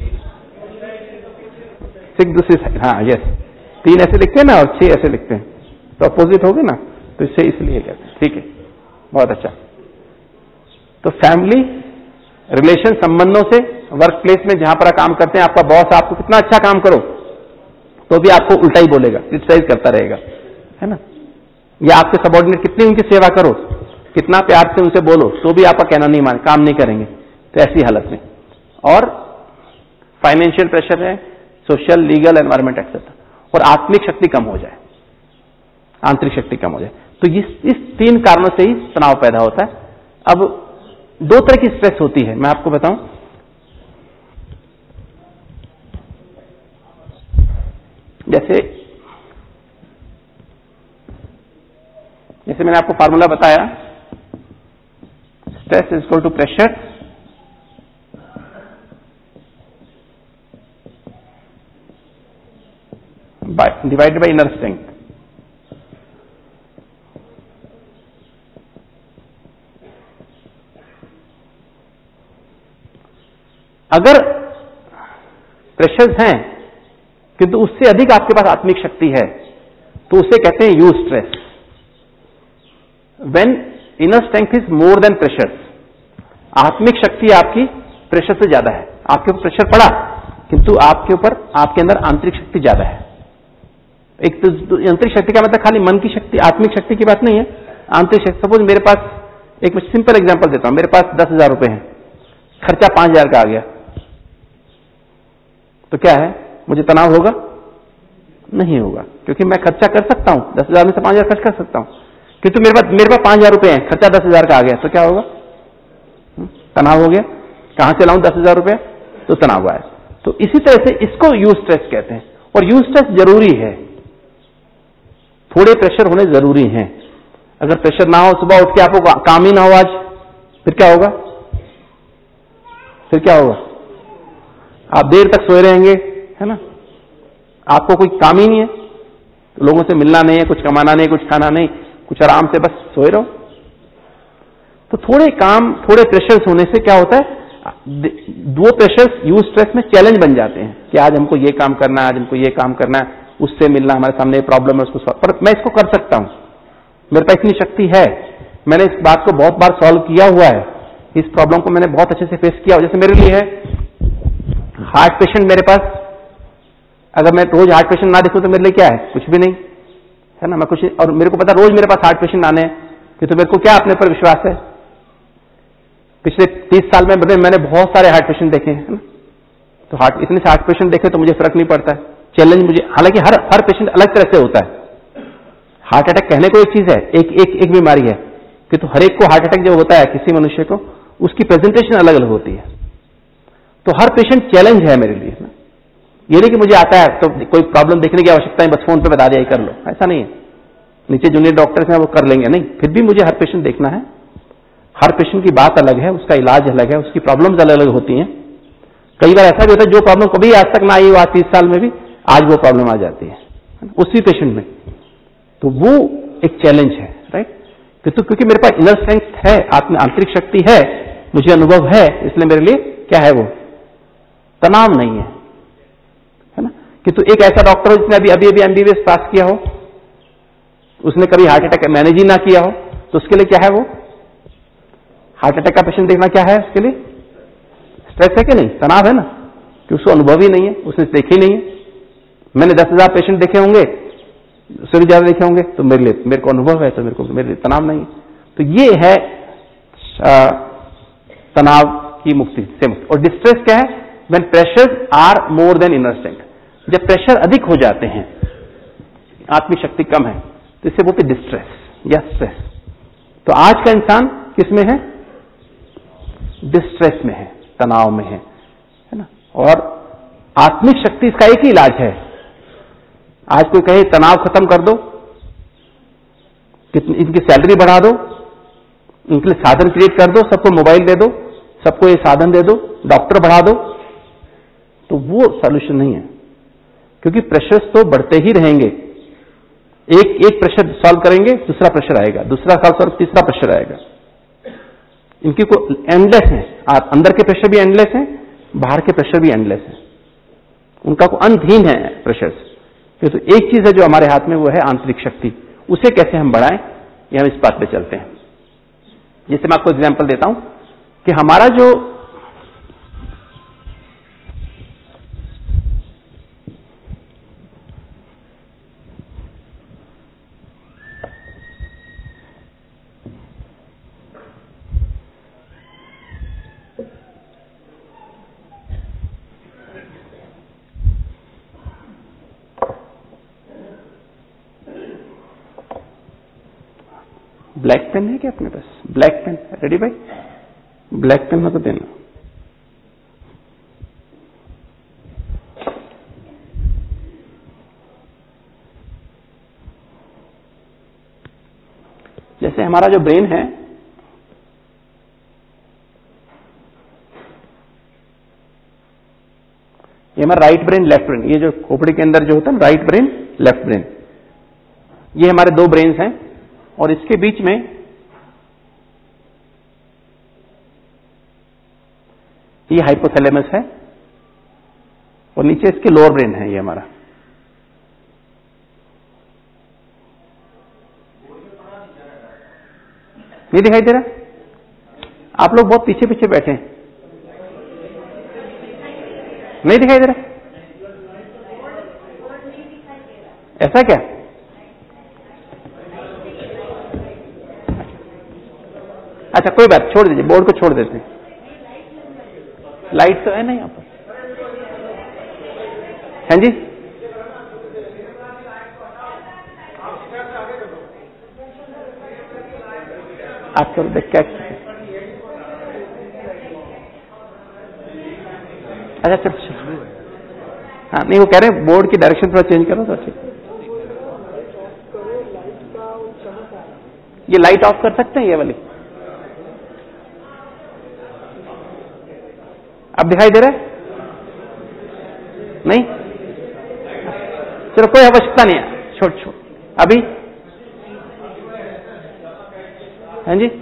सिक्स दूसरी, हाँ यस, तीन ऐसे लिखते हैं ना और छह ऐसे लिखते हैं, तो अपोजिट होगे ना, तो इससे इसलिए कहते हैं। ठीक है, बहुत अच्छा। तो फैमिली रिलेशन, संबंधों से, वर्क प्लेस में जहां पर आप काम करते हैं, आपका बॉस आपको कितना अच्छा काम करो तो भी आपको उल्टा ही बोलेगा, क्रिटिसाइज करता रहेगा, है ना। या आपके सबॉर्डिनेट कितनी उनकी सेवा करो, कितना प्यार से उनसे बोलो, तो भी आपका कहना नहीं मान, काम नहीं करेंगे। तो ऐसी हालत में, और फाइनेंशियल प्रेशर है, सोशल, लीगल, एनवायरमेंट एक्सेट्रा, और आत्मिक शक्ति कम हो जाए, आंतरिक शक्ति कम हो जाए, तो इस, इस तीन कारणों से ही तनाव पैदा होता है। अब दो तरह की स्ट्रेस होती है, मैं आपको बताऊं। जैसे जैसे मैंने आपको फार्मूला बताया, stress is equal to pressure divided by inner strength. अगर प्रेशर्स हैं किंतु उससे अधिक आपके पास आत्मिक शक्ति है, तो उसे कहते हैं eustress. When inner strength is more than pressure, आत्मिक शक्ति आपकी प्रेशर से ज्यादा है। आपके ऊपर प्रेशर पड़ा किंतु आपके ऊपर, आपके अंदर आंतरिक शक्ति ज्यादा है। एक तो आंतरिक शक्ति का मतलब खाली मन की शक्ति, आत्मिक शक्ति की बात नहीं है, आंतरिक शक्ति। सपोज मेरे पास, एक सिंपल एग्जांपल देता हूं, मेरे पास दस हजार रुपए हैं, खर्चा पांच हजार का आ गया, तो क्या है? मुझे तनाव होगा? नहीं होगा, क्योंकि मैं खर्चा कर सकता हूं, दस हजार में से पांच हजार खर्च कर सकता हूं। किंतु मेरे पास मेरे पास पांच हजार रुपए हैं, खर्चा दस हजार का आ गया, तो क्या होगा? तनाव हो गया। कहां से लाऊं दस हजार रुपए? तो तनाव आया। तो इसी तरह से इसको यू स्ट्रेस कहते हैं। और यू स्ट्रेस जरूरी है, थोड़े प्रेशर होने जरूरी हैं। अगर प्रेशर ना हो, सुबह उठ के आपको काम ही ना हो आज, फिर क्या होगा? फिर क्या होगा? आप देर तक सोए रहेंगे, है ना, आपको कोई काम ही नहीं है, तो लोगों से मिलना नहीं है, कुछ कमाना नहीं, कुछ खाना नहीं, कुछ आराम से बस सोए रहो। तो थोड़े काम, थोड़े प्रेशर्स होने से क्या होता है? दो प्रेशर्स यू स्ट्रेस में चैलेंज बन जाते हैं कि आज हमको ये काम करना है, आज हमको ये काम करना है, उससे मिलना, हमारे सामने प्रॉब्लम है, उसको पर मैं इसको कर सकता हूं, मेरे पास इतनी शक्ति है, मैंने इस बात को बहुत बार सॉल्व किया हुआ है, इस प्रॉब्लम को मैंने बहुत अच्छे से फेस किया। जैसे मेरे लिए है हार्ट पेशेंट, मेरे पास अगर मैं रोज हार्ट पेशेंट ना देखूं तो मेरे लिए क्या है? कुछ भी नहीं, है ना। मैं कुछ, और मेरे को पता रोज मेरे पास हार्ट पेशेंट आने हैं, कि तो मेरे को क्या अपने पर विश्वास है? पिछले तीस साल में मैंने बहुत सारे हार्ट पेशेंट देखे हैं, तो हार्ट इतने से हार्ट पेशेंट देखे तो मुझे फर्क नहीं पड़ता है। चैलेंज मुझे, हालांकि हर हर पेशेंट अलग तरह से होता है। हार्ट अटैक कहने को एक चीज है, एक एक एक बीमारी है, कि तो हर एक को हार्ट अटैक जो होता है किसी मनुष्य को, उसकी प्रेजेंटेशन अलग अलग होती है। तो हर पेशेंट चैलेंज है मेरे लिए। ये नहीं कि मुझे आता है तो कोई प्रॉब्लम देखने की आवश्यकता है, बस फोन पे बता दिया कर लो, ऐसा नहीं है। नीचे जूनियर डॉक्टर्स हैं वो कर लेंगे, नहीं, फिर भी मुझे हर पेशेंट देखना है। हर पेशेंट की बात अलग है, उसका इलाज अलग है, उसकी प्रॉब्लम्स अलग अलग होती हैं। कई बार ऐसा भी होता है जो प्रॉब्लम कभी आज तक ना आई हो, आज तीस साल में भी आज वो प्रॉब्लम आ जाती है उसी पेशेंट में। तो वो एक चैलेंज है, राइट। तो क्योंकि मेरे पास इनर स्ट्रेंथ है, आत्म आंतरिक शक्ति है, मुझे अनुभव है, इसलिए मेरे लिए क्या है, वो तनाव नहीं है, है ना। किंतु एक ऐसा डॉक्टर हो जिसने अभी अभी अभी एमबीबीएस पास किया हो, उसने कभी हार्ट अटैक मैनेज ही ना किया हो, तो उसके लिए क्या है, वो हार्ट अटैक का पेशेंट देखना क्या है, उसके लिए स्ट्रेस है कि नहीं, तनाव है ना, कि उसको अनुभव ही नहीं है, उसने देखी नहीं है। मैंने दस हजार पेशेंट देखे होंगे, उससे भी ज्यादा देखे होंगे, तो मेरे लिए मेरे को अनुभव है, तो मेरे को मेरे लिए तनाव नहीं है। तो ये है आ, तनाव की मुक्ति से मुक्ति। और डिस्ट्रेस क्या है, when pressures are more than inner strength, जब प्रेशर अधिक हो जाते हैं, आत्मिक शक्ति कम है, तो इसे बोलते डिस्ट्रेस या स्ट्रेस। तो आज का इंसान किस में है, डिस्ट्रेस में है, तनाव में है, है ना। और आत्मिक शक्ति इसका एक ही इलाज है। आज कोई कहे तनाव खत्म कर दो, कितनी इनकी सैलरी बढ़ा दो, इनके लिए साधन क्रिएट कर दो, सबको मोबाइल दे दो, सबको ये साधन दे दो, डॉक्टर बढ़ा दो, तो वो सॉल्यूशन नहीं है, क्योंकि प्रेशर्स तो बढ़ते ही रहेंगे। एक एक प्रेशर सॉल्व करेंगे, दूसरा प्रेशर आएगा, दूसरा सॉल्व करेंगे, तीसरा प्रेशर आएगा। इनकी को एंडलेस है, अंदर के प्रेशर भी एंडलेस है, बाहर के प्रेशर भी एंडलेस है, उनका को अंतहीन है प्रेशर्स। तो एक चीज है जो हमारे हाथ में, वो है आंतरिक शक्ति। उसे कैसे हम बढ़ाएं, ये हम इस बात पे चलते हैं। जैसे मैं आपको एग्जांपल देता हूं कि हमारा जो ब्लैक पेन है क्या अपने पास, ब्लैक पेन रेडी भाई, ब्लैक पेन में तो देना। जैसे हमारा जो ब्रेन है, ये हमारा राइट ब्रेन लेफ्ट ब्रेन, ये जो खोपड़ी के अंदर जो होता है राइट ब्रेन लेफ्ट ब्रेन, ये हमारे दो ब्रेन्स हैं। और इसके बीच में ये हाइपोथैलेमस है और नीचे इसके लोअर ब्रेन है, ये हमारा। नहीं दिखाई दे रहा? आप लोग बहुत पीछे पीछे बैठे हैं, नहीं दिखाई दे रहा? ऐसा क्या? अच्छा कोई बात, छोड़ दीजिए, बोर्ड को छोड़ देते हैं। लाइट तो है ना यहाँ पर, हैं जी? आप चलो देख क्या, अच्छा चल, हाँ नहीं वो कह रहे हैं बोर्ड की डायरेक्शन थोड़ा चेंज करो तो ठीक। ये लाइट ऑफ कर सकते हैं ये वाली? अब दिखाई दे रहा है? नहीं? चलो कोई आवश्यकता नहीं है, छोड़ छोड़ अभी, हाँ जी।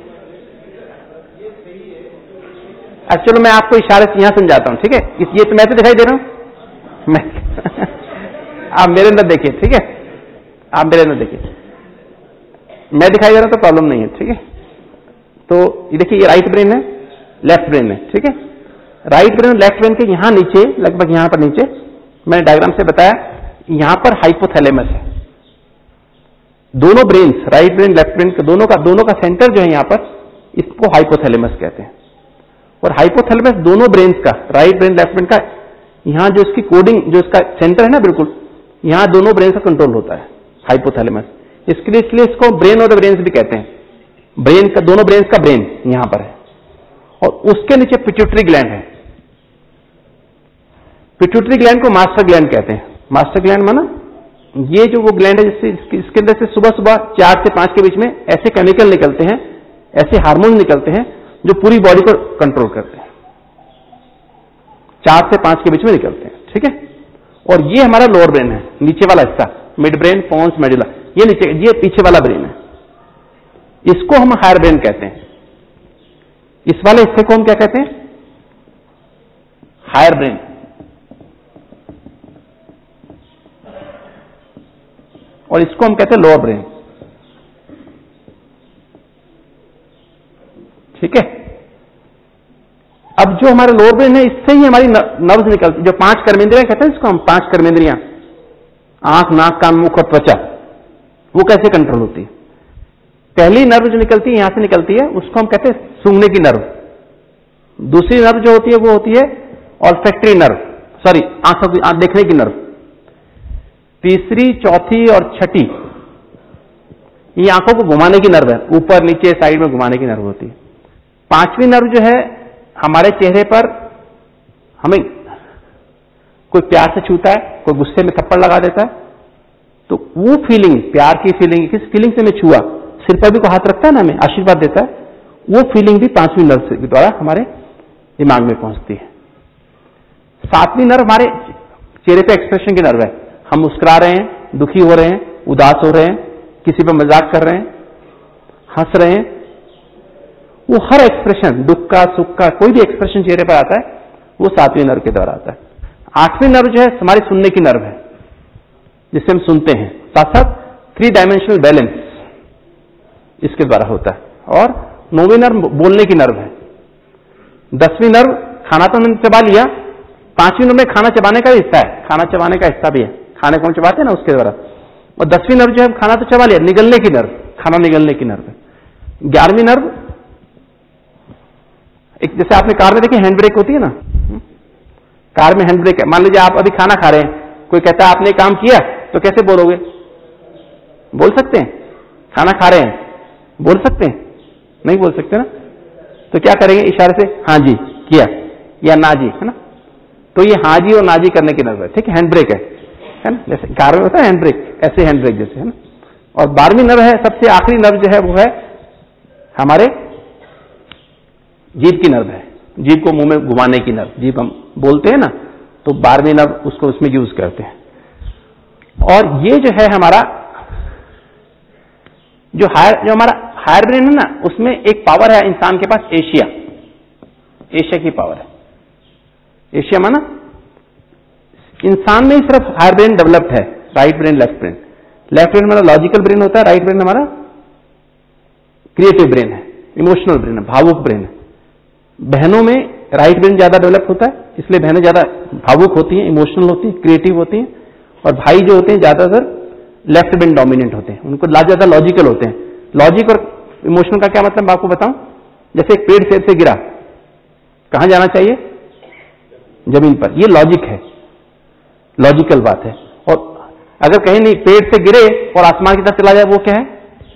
अब चलो मैं आपको इशारे से यहां समझाता हूं, ठीक है? ये तो मैं तो दिखाई दे रहा हूं, मैं आप मेरे अंदर देखिए, ठीक है? आप मेरे अंदर देखिए, मैं दिखाई दे रहा हूं तो प्रॉब्लम नहीं है, ठीक है? तो ये देखिए, ये राइट ब्रेन है, लेफ्ट ब्रेन है, ठीक है? राइट ब्रेन लेफ्ट ब्रेन के यहां नीचे, लगभग यहां पर नीचे, मैंने डायग्राम से बताया, यहां पर हाइपोथैलेमस है। दोनों brains, right brain left brain के दोनों का दोनों का सेंटर जो है यहां पर, इसको हाइपोथैलेमस कहते हैं। और हाइपोथैलेमस दोनों ब्रेन्स का, राइट ब्रेन लेफ्ट ब्रेन का, यहां जो इसकी कोडिंग, जो इसका सेंटर है ना, बिल्कुल यहां दोनों ब्रेन का कंट्रोल होता है, हाइपोथैलेमस। इसके लिए इसलिए इसको ब्रेन ऑफ द ब्रेन्स भी कहते हैं। ब्रेन का, दोनों ब्रेन्स का ब्रेन यहां पर है। और उसके नीचे पिट्यूटरी ग्लैंड है। पिट्यूटरी ग्लैंड को मास्टर ग्लैंड कहते हैं। मास्टर ग्लैंड माना ये जो वो ग्लैंड है जिससे इसके अंदर से सुबह सुबह चार से पांच के बीच में ऐसे केमिकल निकलते हैं, ऐसे हार्मोन निकलते हैं जो पूरी बॉडी को कंट्रोल करते हैं। चार से पांच के बीच में निकलते हैं, ठीक है? और ये हमारा लोअर ब्रेन है, नीचे वाला हिस्सा, मिड ब्रेन, पोन्स, मेडुला, ये नीचे, ये पीछे वाला ब्रेन है। इसको हम हायर ब्रेन कहते हैं। इस वाले हिस्से को हम क्या कहते हैं? Higher brain. और इसको हम कहते हैं लोअर ब्रेन। ठीक है। अब जो हमारे लोअर ब्रेन है, इससे ही हमारी नर्व्स निकलती, जो पांच कर्मेंद्रियां कहते हैं इसको हम, पांच कर्मेंद्रियां, आंख, नाक, कान, मुख और त्वचा, वो कैसे कंट्रोल होती है? पहली नर्व जो निकलती है, यहां से निकलती है, उसको हम कहते हैं सूंघने की नर्व। दूसरी नर्व जो होती है वो होती है ऑल्फैक्टरी नर्व, सॉरी आंखों की, आंख देखने की नर्व। तीसरी, चौथी और छठी ये आंखों को घुमाने की नर्व है, ऊपर नीचे साइड में घुमाने की नर्व होती है। पांचवी नर्व जो है, हमारे चेहरे पर हमें कोई प्यार से छूता है, कोई गुस्से में थप्पड़ लगा देता है, तो वो फीलिंग, प्यार की फीलिंग, किस फीलिंग से मैं छुआ, सिर पर भी कोई हाथ रखता है ना, हमें आशीर्वाद देता है, वो फीलिंग भी पांचवी नर्व के द्वारा हमारे दिमाग में पहुंचती है। सातवीं नर्व हमारे चेहरे पे एक्सप्रेशन की नर्व है। हम मुस्कुरा रहे हैं, दुखी हो रहे हैं, उदास हो रहे हैं, किसी पर मजाक कर रहे हैं, हंस रहे हैं, वो हर एक्सप्रेशन, दुख का, सुख का, कोई भी एक्सप्रेशन चेहरे पर आता है, वो सातवीं नर्व के द्वारा आता है। आठवीं नर्व जो है हमारी सुनने की नर्व है, जिससे हम सुनते हैं। साथ साथ थ्री डायमेंशनल बैलेंस इसके द्वारा होता है। और नौवीं नर्व बोलने की नर्व है। दसवीं नर्व, खाना तो हमने चबा लिया, पांचवीं नर्व में खाना चबाने का हिस्सा है, खाना चबाने का हिस्सा भी है, खाने को हम चबाते हैं ना, उसके द्वारा। और दसवीं नर्व जो है, खाना तो चबा लिया, निगलने की नर्व, खाना निगलने की नर्व है। ग्यारहवीं नर्व, एक जैसे आपने कार में देखी हैंड ब्रेक होती है ना, कार में हैंड ब्रेक है। मान लीजिए आप अभी खाना खा रहे हैं, कोई कहता है आपने काम किया, तो कैसे बोलोगे? बोल सकते हैं? खाना खा रहे हैं, बोल सकते हैं? नहीं बोल सकते ना। तो क्या करेंगे? इशारे से हाँ जी किया या ना जी, है ना। तो ये हाँ जी और ना जी करने की नर्व है, ठीक है, हैंड ब्रेक है, है ना। जैसे कार में होता है हैंड ब्रेक, ऐसे हैंड ब्रेक जैसे, है ना। और बारहवीं नर्व है, सबसे आखिरी नर्व जो है वो है हमारे जीभ की नर्व है, जीभ को मुंह में घुमाने की नर्व। जीभ हम बोलते हैं ना, तो बारहवीं नर्व उसको उसमें यूज करते हैं। और ये जो है हमारा जो हायर जो हमारा हायर ब्रेन है ना, उसमें एक पावर है इंसान के पास, एशिया, एशिया की पावर है। एशिया माना इंसान में ही सिर्फ हायर ब्रेन डेवलप्ड है, right brain, left brain. Left brain हमारा लॉजिकल ब्रेन होता है, राइट ब्रेन हमारा क्रिएटिव ब्रेन है, इमोशनल ब्रेन है, भावुक ब्रेन है। बहनों में राइट ब्रेन ज्यादा डेवलप होता है, इसलिए बहनें ज्यादा भावुक होती हैं, इमोशनल होती हैं, क्रिएटिव होती हैं। और भाई जो होते हैं ज्यादातर लेफ्ट ब्रेन डोमिनेंट होते हैं, उनको ज्यादा लॉजिकल होते हैं। लॉजिक और इमोशनल का क्या मतलब आपको बताऊं? जैसे एक पेड़ सेब से गिरा, कहां जाना चाहिए? जमीन पर। ये लॉजिक है, लॉजिकल बात है। और अगर कहीं नहीं पेड़ से गिरे और आसमान की तरफ चला जाए, वो क्या है?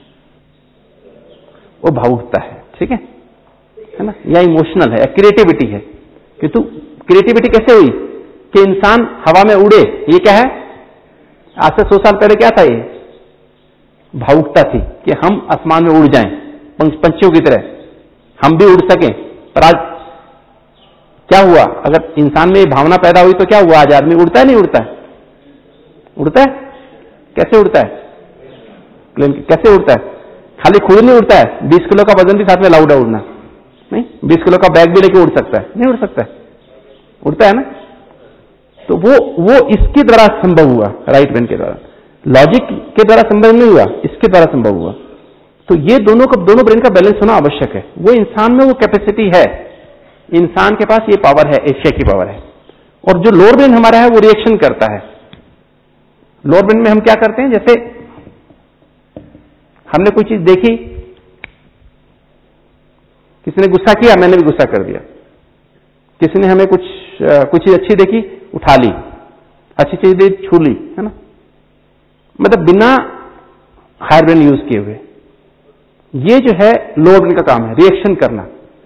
वो भावुकता है, ठीक है, है ना, या इमोशनल है, या क्रिएटिविटी है। कि तू क्रिएटिविटी कैसे हुई कि इंसान हवा में उड़े? ये क्या है? आज से सौ साल पहले क्या था? ये भावुकता थी कि हम आसमान में उड़ जाएं पंछियों की तरह, हम भी उड़ सकें। पर आज क्या हुआ? अगर इंसान में ये भावना पैदा हुई तो क्या हुआ? आज आदमी उड़ता है, नहीं उड़ता है? उड़ता है। कैसे उड़ता है? कैसे उड़ता है? खाली खुद नहीं उड़ता है, बीस किलो का वजन भी साथ में लाउड है उड़ना, नहीं, बीस किलो का बैग भी लेके उड़ सकता है, नहीं उड़ सकता है? उड़ता है ना। तो वो वो इसके द्वारा संभव हुआ, राइट ब्रेन के द्वारा। लॉजिक के द्वारा संभव नहीं हुआ, इसके द्वारा संभव हुआ। तो ये दोनों का दोनों ब्रेन का बैलेंस होना आवश्यक है। वो इंसान में वो कैपेसिटी है, इंसान के पास ये पावर है, एशिया की पावर है। और जो लोअर ब्रेन हमारा है वो रिएक्शन करता है। लोअर ब्रेन में हम क्या करते हैं? जैसे हमने कोई चीज देखी, किसी ने गुस्सा किया, मैंने भी गुस्सा कर दिया। किसी ने हमें कुछ कुछ चीज अच्छी देखी, उठा ली, अच्छी चीज देखी, छू ली, है ना। मतलब बिना हायर ब्रेन यूज किए हुए। ये जो है लोअर ब्रेन का काम है, रिएक्शन करना।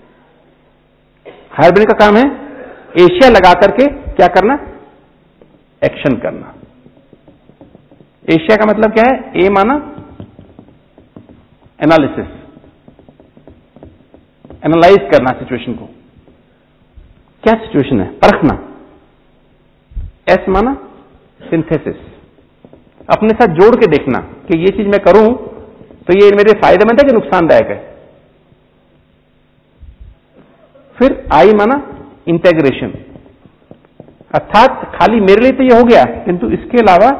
हायर ब्रेन का काम है एशिया लगा करके क्या करना? एक्शन करना। एशिया का मतलब क्या है? ए माना एनालिसिस, एनालाइज करना सिचुएशन को, क्या सिचुएशन है, परखना। एस माना सिंथेसिस, अपने साथ जोड़ के देखना कि ये चीज मैं करूं तो ये मेरे फायदेमंद है कि नुकसानदायक है? फिर आई माना इंटेग्रेशन, अर्थात खाली मेरे लिए तो ये हो गया, किंतु इसके अलावा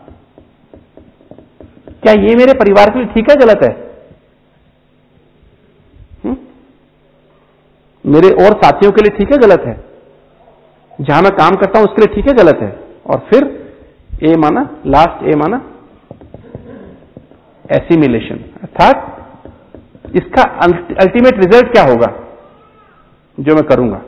क्या ये मेरे परिवार के लिए ठीक है, गलत है? हुँ? मेरे और साथियों के लिए ठीक है, गलत है? जहां मैं काम करता हूं उसके लिए ठीक है, गलत है? और फिर ए माना लास्ट, ए माना एसिमिलेशन, अर्थात इसका अल्टीमेट रिजल्ट क्या होगा जो मैं करूंगा।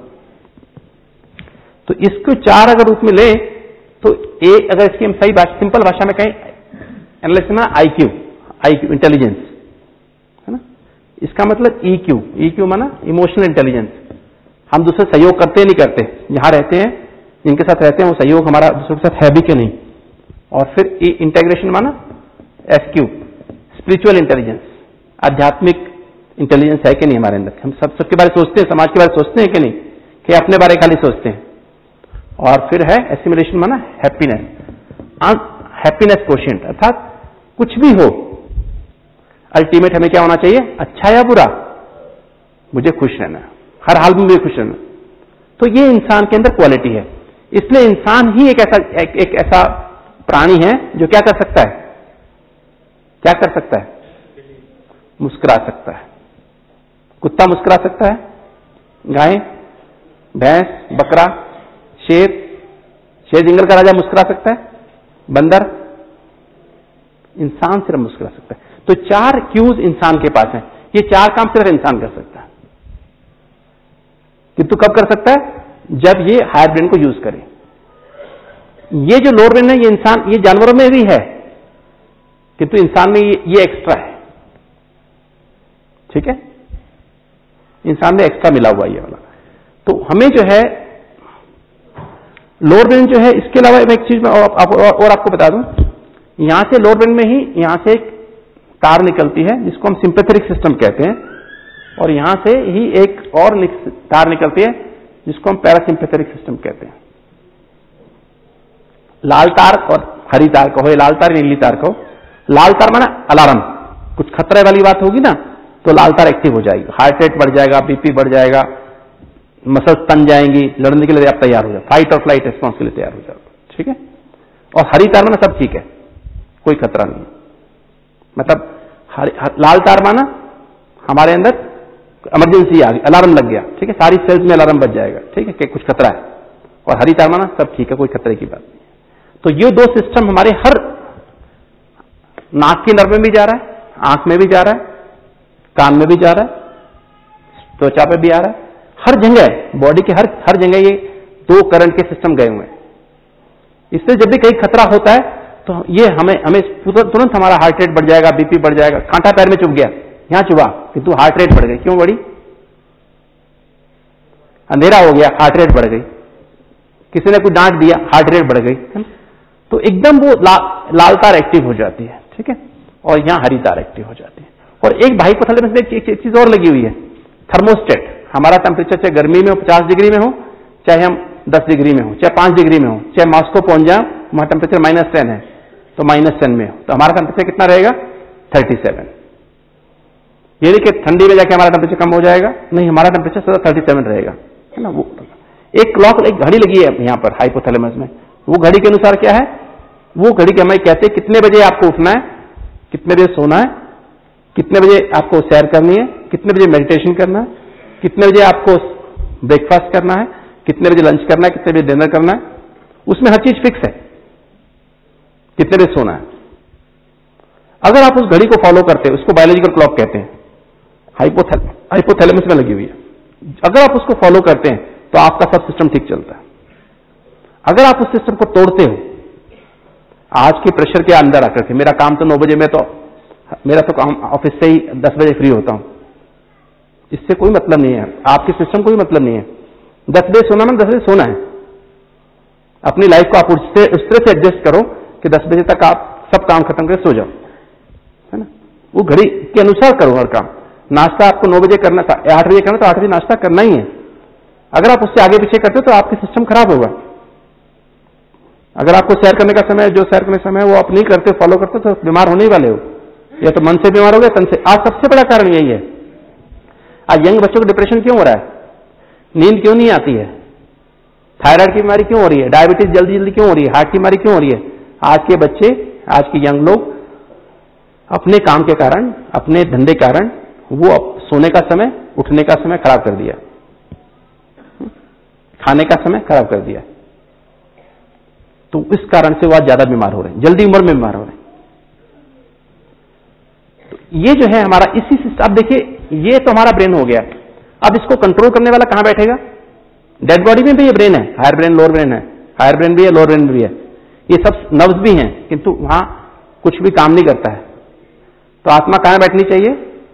तो इसको चार अगर रूप में ले तो ए, अगर इसकी हम सही भाषा, सिंपल भाषा में कहें, एनालिसिस में आईक्यू, आईक्यू इंटेलिजेंस है ना, इसका मतलब ईक्यू, ईक्यू माना इमोशनल इंटेलिजेंस। हम दूसरे सहयोग करते नहीं करते, जहां रहते हैं जिनके साथ रहते हैं वो सहयोग हमारा दूसरों के साथ है भी कि नहीं। और फिर इंटेग्रेशन माना एसक्यू, स्पिरिचुअल इंटेलिजेंस, आध्यात्मिक इंटेलिजेंस है कि नहीं हमारे अंदर, हम सब सबके बारे में सोचते हैं, समाज के बारे में सोचते हैं कि नहीं, कि अपने बारे खाली सोचते हैं। और फिर है एसिमिलेशन माना हैप्पीनेस, हैप्पीनेस कोशिएंट, अर्थात कुछ भी हो अल्टीमेट हमें क्या होना चाहिए, अच्छा या बुरा, मुझे खुश रहना, हर हाल में मुझे खुश रहना। तो ये इंसान के अंदर क्वालिटी है। इसलिए इंसान ही एक ऐसा एक, एक ऐसा प्राणी है जो क्या कर सकता है, क्या कर सकता है, मुस्कुरा सकता है। कुत्ता मुस्कुरा सकता है, गाय, भैंस, बकरा, शेर, शेर जंगल का राजा मुस्कुरा सकता है, बंदर, इंसान सिर्फ मुस्कुरा सकता है। तो चार क्यूज इंसान के पास हैं, ये चार काम सिर्फ इंसान कर सकता है। किंतु कब कर सकता है, जब ये हायर ब्रेन को यूज करे। ये जो लोअर ब्रेन है ये इंसान, ये जानवरों में भी है, किंतु इंसान में ये, ये एक्स्ट्रा है, ठीक है, इंसान में एक्स्ट्रा मिला हुआ ये वाला। तो हमें जो है लोअर ब्रेन जो है, इसके अलावा मैं एक चीज में और, और, और, और आपको बता दूं, यहां से लोअर ब्रेन में ही यहां से एक तार निकलती है जिसको हम सिंपैथेटिक सिस्टम कहते हैं, और यहां से ही एक और तार निकलती है जिसको हम पैरासिम्पैथेटिक सिस्टम कहते हैं। लाल तार और हरी तार कहो, लाल तार नीली तार कहो। लाल तार माना अलार्म, कुछ खतरे वाली बात होगी ना तो लाल तार एक्टिव हो जाएगी, हार्ट रेट बढ़ जाएगा, बीपी बढ़ जाएगा, मसल्स तन जाएंगी, लड़ने के लिए आप तैयार हो जाओ, फाइट और फ्लाइट रिस्पॉन्स के लिए तैयार हो जाओ, ठीक है। और हरी तार माना सब ठीक है, कोई खतरा नहीं, मतलब हर, हर, लाल तार माना हमारे अंदर इमरजेंसी आ गई, अलार्म लग गया, ठीक है, सारी सेल्स में अलार्म बज जाएगा, ठीक है, कि कुछ खतरा है। और हरी तार माना सब ठीक है, कोई खतरे की बात नहीं। तो ये दो सिस्टम हमारे हर नाक के नर्व में भी जा रहा है, आंख में भी जा रहा है, कान में भी जा रहा है, त्वचा पे भी आ रहा है, हर जगह बॉडी के हर हर जगह ये दो करंट के सिस्टम गए हुए हैं। इससे जब भी कहीं खतरा होता है तो ये हमें हमें तुरंत हमारा हार्ट रेट बढ़ जाएगा, बीपी बढ़ जाएगा, कांटा पैर में चुभ गया, यहां चुभा किंतु हार्ट रेट बढ़ गई, क्यों बढ़ी, अंधेरा हो गया, हार्ट रेट बढ़ गई, किसी ने कुछ डांट दिया, हार्ट रेट बढ़ गई, तो एकदम वो ला, लाल तार एक्टिव हो जाती है, ठीक है, और यहां हरी तार एक्टिव हो जाती है। और एक हाइपोथैलेमस में एक चीज और लगी हुई है, थर्मोस्टेट। हमारा टेम्परेचर चाहे गर्मी में हो पचास डिग्री में हो, चाहे हम दस डिग्री में हो, चाहे पांच डिग्री में हो, चाहे मॉस्को पहुंच जाए वहां टेम्परेचर माइनस टेन है तो माइनस टेन में हो, तो हमारा टेम्परेचर कितना रहेगा, थर्टी सेवन। ये नहीं कि ठंडी में जाके हमारा टेम्परेचर कम हो जाएगा, नहीं, हमारा टेम्परेचर सदा थर्टी सेवन रहेगा, है ना। वो एक क्लॉक, एक घड़ी लगी है यहाँ पर हाइपोथैलेमस में, वो घड़ी के अनुसार क्या है, वो घड़ी के हमें कहते हैं कितने बजे आपको उठना है, कितने बजे सोना है, कितने बजे आपको सैर करनी है, कितने बजे मेडिटेशन करना है, कितने बजे आपको ब्रेकफास्ट करना है, कितने बजे लंच करना है, कितने बजे डिनर करना है, उसमें हर चीज फिक्स है, कितने बजे सोना है। अगर आप उस घड़ी को फॉलो करते हैं, उसको बायोलॉजिकल क्लॉक कहते हैं, हाइपोथैलेमस में लगी हुई है, अगर आप उसको फॉलो करते हैं तो आपका सब सिस्टम ठीक चलता है। अगर आप उस सिस्टम को तोड़ते हो, आज के प्रेशर के अंदर आकर के, मेरा काम तो नौ बजे, मैं तो मेरा तो काम ऑफिस से ही दस बजे फ्री होता हूं, इससे कोई मतलब नहीं है, आपके सिस्टम को भी मतलब नहीं है। दस बजे सोना मतलब दस बजे सोना है, अपनी लाइफ को आप उस तरह से एडजस्ट करो कि दस बजे तक आप सब काम खत्म करके सो जाओ, है ना। वो घड़ी के अनुसार करो हर काम। नाश्ता आपको नौ बजे करना था, आठ बजे करना तो आठ बजे नाश्ता करना ही है। अगर आप उससे आगे पीछे करते हो तो आपके सिस्टम खराब होगा। अगर आपको सैर करने का समय, जो सैर करने का समय है वो आप नहीं करते, फॉलो करते तो बीमार होने ही वाले हो, या तो मन से बीमार हो गए, तन से। आज सबसे बड़ा कारण यही है। आज यंग बच्चों को डिप्रेशन क्यों हो रहा है? नींद क्यों नहीं आती है? थायराइड की बीमारी क्यों हो रही है? डायबिटीज जल्दी जल्दी क्यों हो रही है? हार्ट की बीमारी क्यों हो रही है? आज के बच्चे, आज के यंग लोग अपने काम के कारण, अपने धंधे के कारण, वो सोने का समय, उठने का समय खराब कर दिया, खाने का समय खराब कर दिया। तो इस कारण से वो आज ज्यादा बीमार हो रहे हैं, जल्दी उम्र में बीमार हो रहे हैं। तो ये जो है हमारा इसी सिस्टम। अब देखिए, ये तो हमारा ब्रेन हो गया। अब इसको कंट्रोल करने वाला कहां बैठेगा? डेड बॉडी में भी ये ब्रेन है, हायर ब्रेन लोअर ब्रेन है, हायर ब्रेन भी है लोअर ब्रेन भी है, ये सब नर्व्स भी हैं, किंतु वहां कुछ भी काम नहीं करता है। तो आत्मा कहां बैठनी चाहिए?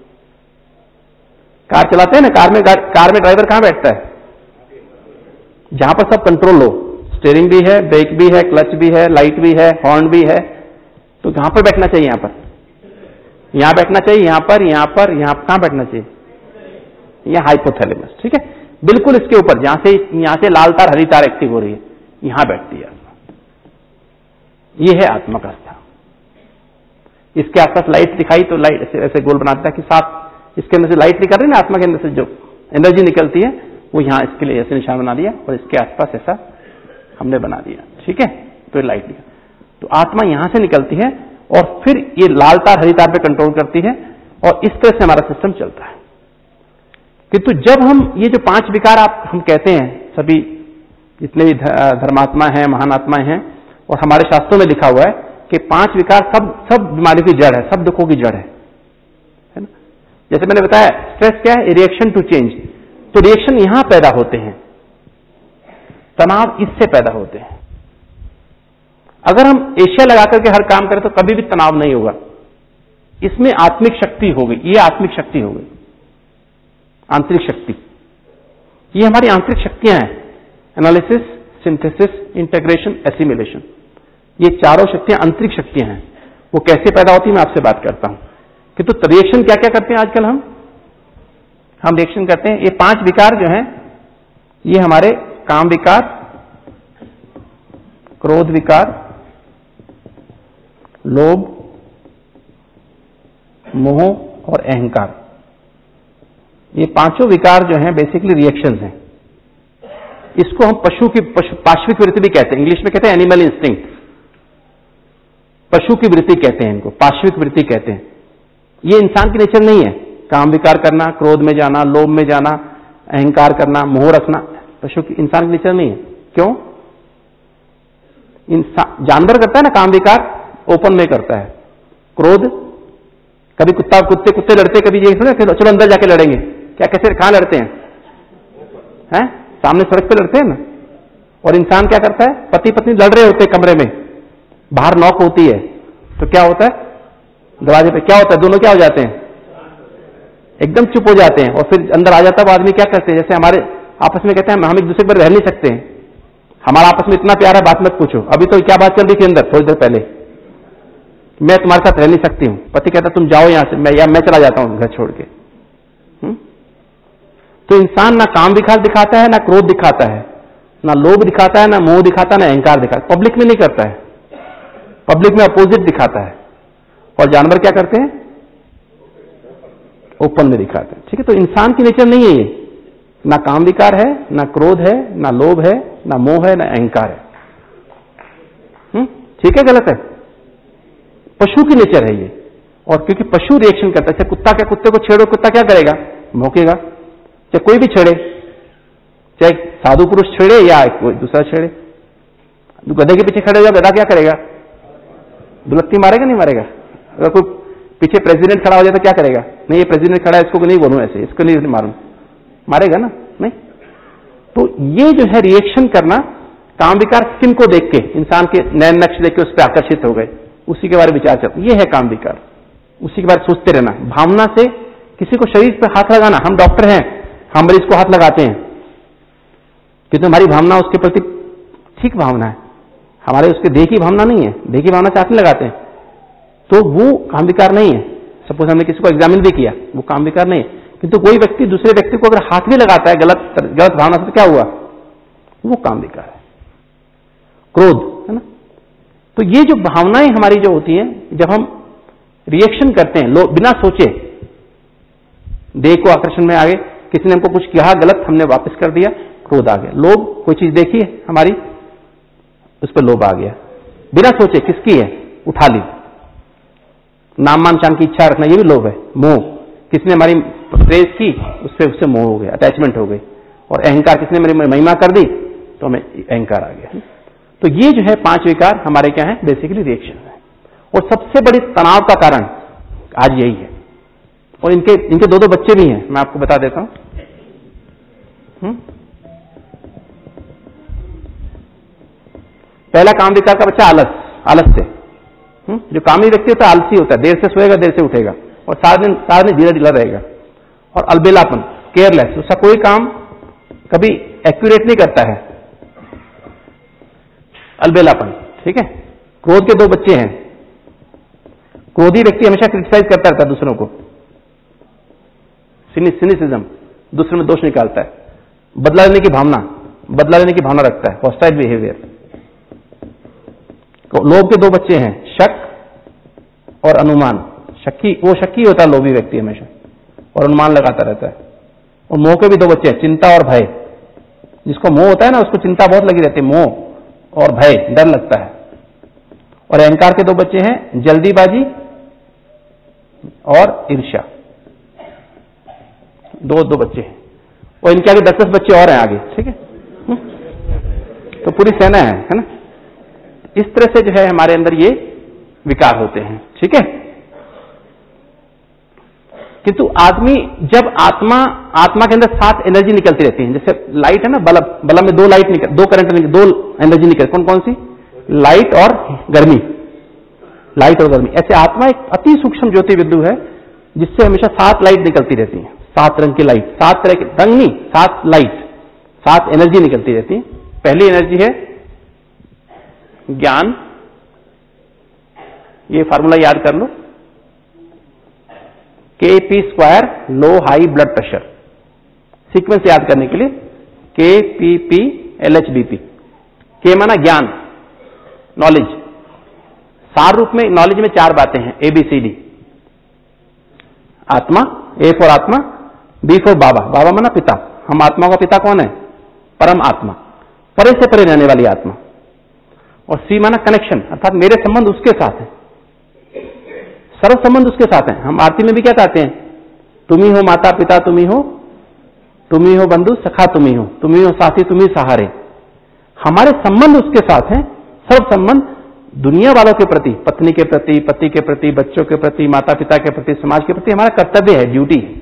कार चलाते हैं ना, कार में कार में ड्राइवर कहां बैठता है? जहां पर सब कंट्रोल हो, स्टीयरिंग भी है, ब्रेक भी है, क्लच भी है, लाइट भी है, हॉर्न भी है। तो कहां पर बैठना चाहिए? यहां पर, यहां बैठना चाहिए, यहां पर, यहां पर, यहां पर कहां बैठना चाहिए? यहां हाइपोथैलेमस, ठीक है, बिल्कुल इसके ऊपर, जहां से यहां से लाल तार हरी तार एक्टिव हो रही है, यहां बैठती है आत्मा। ये है आत्मा का स्थान। इसके आसपास लाइट दिखाई तो लाइट ऐसे ऐसे गोल बनाता है कि साफ इसके अंदर से लाइट निकल रही है ना, आत्मा के अंदर से जो एनर्जी निकलती है वो यहां इसके लिए ऐसे निशान बना दिया और इसके आसपास ऐसा हमने बना दिया, ठीक है। तो ये लाइट निकल, तो आत्मा यहां से निकलती है और फिर ये लाल तार हरी तार पे कंट्रोल करती है और इस तरह से हमारा सिस्टम चलता है। किंतु जब हम ये जो पांच विकार आप हम कहते हैं, सभी जितने भी धर्मात्मा हैं, महानात्माएं हैं, और हमारे शास्त्रों में लिखा हुआ है कि पांच विकार सब सब बीमारियों की जड़ है, सब दुखों की जड़ है, है ना। जैसे मैंने बताया, स्ट्रेस क्या है? Reaction to change. तो रिएक्शन यहां पैदा होते हैं, तनाव इससे पैदा होते हैं। अगर हम एशिया लगा करके हर काम करें तो कभी भी तनाव नहीं होगा। इसमें आत्मिक शक्ति हो गई, ये आत्मिक शक्ति हो गई, आंतरिक शक्ति। ये हमारी आंतरिक शक्तियां हैं, एनालिसिस, सिंथेसिस, इंटीग्रेशन, एसिमिलेशन। ये चारों शक्तियां आंतरिक शक्तियां हैं। वो कैसे पैदा होती है मैं आपसे बात करता हूं। कि तो रिएक्शन क्या क्या करते हैं आजकल हम हम रिएक्शन करते हैं। ये पांच विकार जो हैं, ये हमारे काम विकार, क्रोध विकार, लोभ, मोह और अहंकार, ये पांचों विकार जो हैं बेसिकली रिएक्शंस हैं। इसको हम पशु की पशु, पाश्विक वृत्ति भी कहते हैं, इंग्लिश में कहते हैं एनिमल इंस्टिंक्ट। पशु की वृत्ति कहते हैं इनको, पाश्विक वृत्ति कहते हैं। ये इंसान की नेचर नहीं है, काम विकार करना, क्रोध में जाना, लोभ में जाना, अहंकार करना, मोह रखना, पशु की, इंसान की नेचर नहीं है। क्यों? इंसान, जानवर करता है ना काम विकार, ओपन में करता है। क्रोध, कभी कुत्ता कुत्ते कुत्ते लड़ते, कभी ये सुना चलो अंदर जाके लड़ेंगे, क्या कैसे कहां लड़ते हैं? हैं? सामने सड़क पे लड़ते हैं ना। और इंसान क्या करता है? पति पत्नी लड़ रहे होते हैं कमरे में, बाहर नॉक होती है तो क्या होता है? दरवाजे पे क्या होता है? दोनों क्या हो जाते हैं? एकदम चुप हो जाते हैं। और फिर अंदर आ जाता है आदमी, क्या करते हैं? जैसे हमारे आपस में कहते हैं हम एक दूसरे पर रह नहीं सकते हैं, हमारा आपस में इतना प्यार है, बात मत पूछो। अभी तो क्या बात चल रही थी अंदर थोड़ी देर पहले, मैं तुम्हारे साथ रह नहीं सकती हूं। पति कहता तुम जाओ यहां से, मैं या मैं चला जाता हूं घर छोड़ के। हुँ? तो इंसान ना काम विकार दिखाता है, ना क्रोध दिखाता है, ना लोभ दिखाता है, ना मोह दिखाता है, ना अहंकार दिखाता है। पब्लिक में नहीं करता है, पब्लिक में अपोजिट दिखाता है। और जानवर क्या करते हैं? ओपन में दिखाते हैं, ठीक है। तो इंसान की नेचर नहीं है ये, ना काम विकार है, ना क्रोध है, ना लोभ है, ना मोह है, ना अहंकार है। हुँ? ठीक है, गलत है? पशु की नेचर है ये। और क्योंकि पशु रिएक्शन करता है, कुत्ता क्या, कुत्ते को छेड़ो, कुत्ता क्या करेगा? भौंकेगा। चाहे कोई भी छेड़े, चाहे साधु पुरुष छेड़े या कोई दूसरा छेड़े। गधे के पीछे खड़े हो, गधा क्या करेगा? दुलत्ती मारेगा नहीं मारेगा? अगर कोई पीछे प्रेसिडेंट खड़ा हो जाए तो क्या करेगा? नहीं ये प्रेसिडेंट खड़ा है, इसको नहीं बोलूं ऐसे, इसको नहीं मारूं, मारेगा ना? नहीं। तो ये जो है रिएक्शन करना, काम विकार स्किन को देख के, इंसान के नैन नक्श देख के उस पर आकर्षित हो गए, उसी के बारे में विचार चलता, ये है काम विकार। उसी के बारे में सोचते रहना, भावना से किसी को शरीर पर हाथ लगाना। हम डॉक्टर हैं, हम मरीज को हाथ लगाते हैं क्योंकि हमारी भावना उसके प्रति ठीक भावना है, हमारे उसके देह की भावना नहीं है। देह की भावना से हाथ नहीं लगाते हैं तो वो काम विकार नहीं है। सपोज हमने किसी को एग्जामिन भी किया, वो काम विकार नहीं है। किंतु कोई व्यक्ति दूसरे व्यक्ति को अगर हाथ भी लगाता है गलत गलत भावना से, तो क्या हुआ? वो काम विकार है, क्रोध, है ना। तो ये जो भावनाएं हमारी जो होती हैं, जब हम रिएक्शन करते हैं लोग बिना सोचे, देह को आकर्षण में आ गए, किसी ने हमको कुछ कहा गलत, हमने वापस कर दिया, क्रोध आ गया। लोभ, कोई चीज देखी है हमारी, उस पर लोभ आ गया, बिना सोचे किसकी है उठा ली। नाम मान शान की इच्छा रखना, ये भी लोभ है। मोह, किसने हमारी प्रेज की, उससे उससे मोह हो गया, अटैचमेंट हो गई। और अहंकार, किसने मेरी महिमा कर दी तो हमें अहंकार आ गया। तो ये जो है पांच विकार हमारे क्या है, बेसिकली रिएक्शन है। और सबसे बड़ी तनाव का कारण आज यही है। और इनके इनके दो दो बच्चे भी हैं, मैं आपको बता देता हूं। पहला काम विकार का बच्चा आलस, आलस से। हुँ? जो कामी व्यक्ति होता है आलसी होता है, देर से सोएगा, देर से उठेगा और सारा दिन सारा दिन ढीला ढीला रहेगा। और अलबेलापन, केयरलेस, उसका कोई काम कभी एक्यूरेट नहीं करता है, अलबेलापन। ठीक है। क्रोध के दो बच्चे हैं। क्रोधी व्यक्ति हमेशा क्रिटिसाइज करता रहता है दूसरों को, सिनिसिज्म, दूसरे में दोष निकालता है, बदला लेने की भावना, बदला लेने की भावना रखता है, हॉस्टाइल बिहेवियर। लोभ के दो बच्चे हैं, शक और अनुमान। शक्की, वो शक्की होता है लोभी व्यक्ति हमेशा, और अनुमान लगाता रहता है। और मोह के भी दो बच्चे हैं, चिंता और भय। जिसको मोह होता है ना, उसको चिंता बहुत लगी रहती है, मोह और भय, डर लगता है। और अहंकार के दो बच्चे हैं, जल्दीबाजी और ईर्ष्या। दो दो बच्चे हैं, और इनके आगे दस दस बच्चे और हैं आगे। ठीक है। तो पूरी सेना है, है ना। इस तरह से जो है हमारे अंदर ये विकार होते हैं। ठीक है। किंतु आदमी जब आत्मा आत्मा के अंदर सात एनर्जी निकलती रहती है, जैसे लाइट है ना, बल्ब, बल्ब में दो लाइट निकल, दो करंट निकल, दो एनर्जी निकल, कौन कौन सी, लाइट और गर्मी, लाइट और गर्मी। ऐसे आत्मा एक अति सूक्ष्म ज्योति बिंदु है जिससे हमेशा सात लाइट निकलती रहती है, सात रंग की लाइट, सात तरह की रंग नहीं, सात लाइट, सात एनर्जी निकलती रहती है। पहली एनर्जी है ज्ञान, ये फार्मूला याद कर लो, K P square, low high blood pressure. Sequence याद करने के लिए K P P L H B P. K माना ज्ञान, नॉलेज। सार रूप में नॉलेज में चार बातें हैं, ए बी सी डी। आत्मा, ए फॉर आत्मा, बी फॉर बाबा, बाबा माना पिता। हम आत्मा का पिता कौन है, परम आत्मा, परे से परे रहने वाली आत्मा। और सी माना कनेक्शन, अर्थात मेरे संबंध उसके साथ है, सर्व संबंध उसके साथ है। हम आरती में भी क्या कहते हैं, तुम ही हो माता पिता, तुम ही हो, तुम ही हो बंधु सखा, तुम ही हो, तुम ही हो साथी, तुम ही सहारे। हमारे संबंध उसके साथ हैं, सर्व संबंध दुनिया वालों के प्रति, पत्नी के प्रति, पति के प्रति, बच्चों के प्रति, माता पिता के प्रति, समाज के प्रति हमारा कर्तव्य है, ड्यूटी है।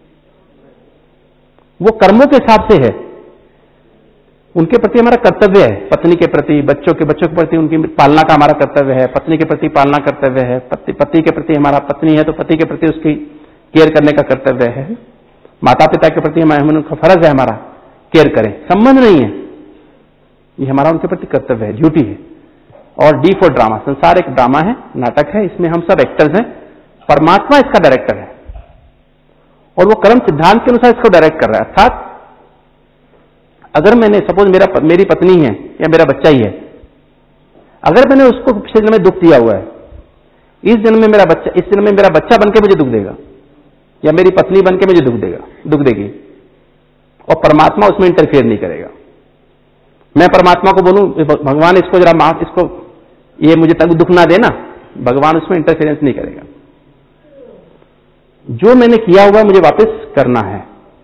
वो कर्मों के हिसाब से है, उनके प्रति हमारा कर्तव्य है। पत्नी के प्रति, बच्चों के बच्चों के प्रति उनकी पालना का हमारा कर्तव्य है, पत्नी के प्रति पालना कर्तव्य है, पति पति के प्रति, हमारा पत्नी है तो पति के प्रति उसकी केयर करने का कर्तव्य है, माता पिता के प्रति हमारा उनका फर्ज है हमारा केयर करें। संबंध नहीं है, ये हमारा उनके प्रति कर्तव्य है, ड्यूटी है। और डी फॉर ड्रामा, संसार एक ड्रामा है, नाटक है, इसमें हम सब एक्टर्स हैं, परमात्मा इसका डायरेक्टर है और वो कर्म सिद्धांत के अनुसार इसको डायरेक्ट कर रहा है। अर्थात अगर मैंने, सपोज मेरा मेरी पत्नी है या मेरा बच्चा ही है, अगर मैंने उसको पिछले जन्म में दुख दिया हुआ है, इस जन्म में मेरा बच्चा, इस जन्म में मेरा बच्चा बनके मुझे दुख देगा या मेरी पत्नी बनके मुझे दुख देगा, दुख देगी, और परमात्मा उसमें इंटरफेयर नहीं करेगा। मैं परमात्मा को बोलूं भगवान इसको जरा माफ, इसको ये मुझे तक दुख ना देना, भगवान उसमें इंटरफेरेंस नहीं करेगा। जो मैंने किया हुआ मुझे वापस करना है,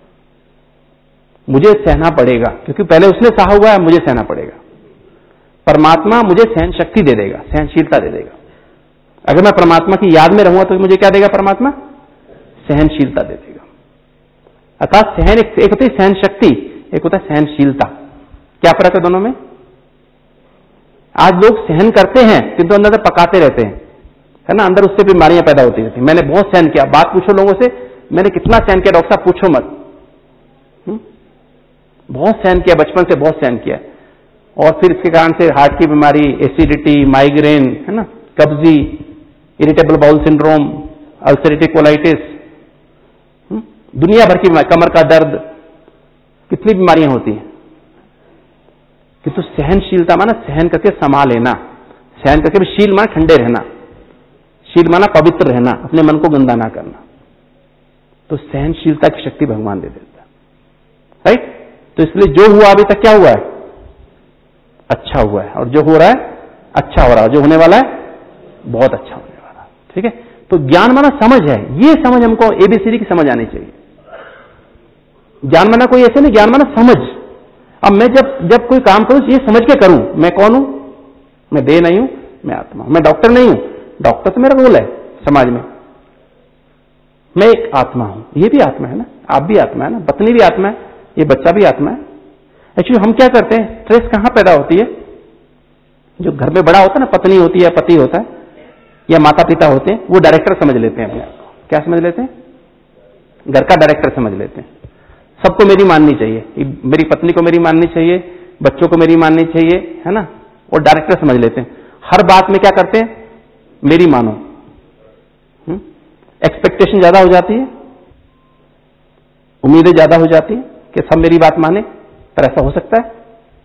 मुझे सहना पड़ेगा, क्योंकि पहले उसने सहा हुआ है, मुझे सहना पड़ेगा। परमात्मा मुझे सहन शक्ति दे देगा, सहनशीलता दे देगा। अगर मैं परमात्मा की याद में रहूंगा तो मुझे क्या देगा परमात्मा, सहनशीलता दे देगा। अर्थात सहन, एक, एक होती है सहन शक्ति, एक होता है सहनशीलता। क्या फर्क है दोनों में? आज लोग सहन करते हैं किंतु अंदर से पकाते रहते हैं, है ना, अंदर उससे बीमारियां पैदा होती रहती। मैंने बहुत सहन किया, बात पूछो लोगों से, मैंने कितना सहन किया डॉक्टर साहब पूछो मत, हुँ? बहुत सहन किया, बचपन से बहुत सहन किया, और फिर इसके कारण से हार्ट की बीमारी, एसिडिटी, माइग्रेन, है ना, कब्जी, irritable bowel syndrome, ulcerative colitis, दुनिया भर की बीमारी, कमर का दर्द, कितनी बीमारियां होती हैं। किंतु सहनशीलता माना सहन करके समा लेना, सहन करके भी, शील माना ठंडे रहना, शील माना पवित्र रहना, अपने मन को गंदा ना करना। तो सहनशीलता की शक्ति भगवान दे देता है, राइट। तो इसलिए जो हुआ अभी तक क्या हुआ है, अच्छा हुआ है, और जो हो रहा है अच्छा हो रहा है, जो होने वाला है बहुत अच्छा होने वाला है, ठीक है। तो ज्ञान माना समझ है, ये समझ हमको एबीसीडी की समझ आनी चाहिए। ज्ञान माना कोई ऐसे नहीं, ज्ञान माना समझ। अब मैं जब जब कोई काम करूं ये समझ के करूं, मैं कौन हूं, मैं देह नहीं हूं, मैं आत्मा हूं। मैं डॉक्टर नहीं हूं, डॉक्टर तो मेरा रोल है समाज में, मैं एक आत्मा हूं, ये भी आत्मा है ना, आप भी आत्मा है ना, पत्नी भी आत्मा है, ये बच्चा भी आत्मा है। एक्चुअली हम क्या करते हैं, स्ट्रेस कहां पैदा होती है, जो घर में बड़ा होता है ना, पत्नी होती है, पति होता है, या माता पिता होते हैं, वो डायरेक्टर समझ लेते हैं अपने आप को। क्या समझ लेते हैं, घर का डायरेक्टर समझ लेते हैं। सबको मेरी माननी चाहिए, मेरी पत्नी को मेरी माननी चाहिए, बच्चों को मेरी माननी चाहिए, है ना, और डायरेक्टर समझ लेते हैं। हर बात में क्या करते हैं, मेरी मानो, एक्सपेक्टेशन ज्यादा हो जाती है, उम्मीदें ज्यादा हो जाती है कि सब मेरी बात माने, पर ऐसा हो सकता है।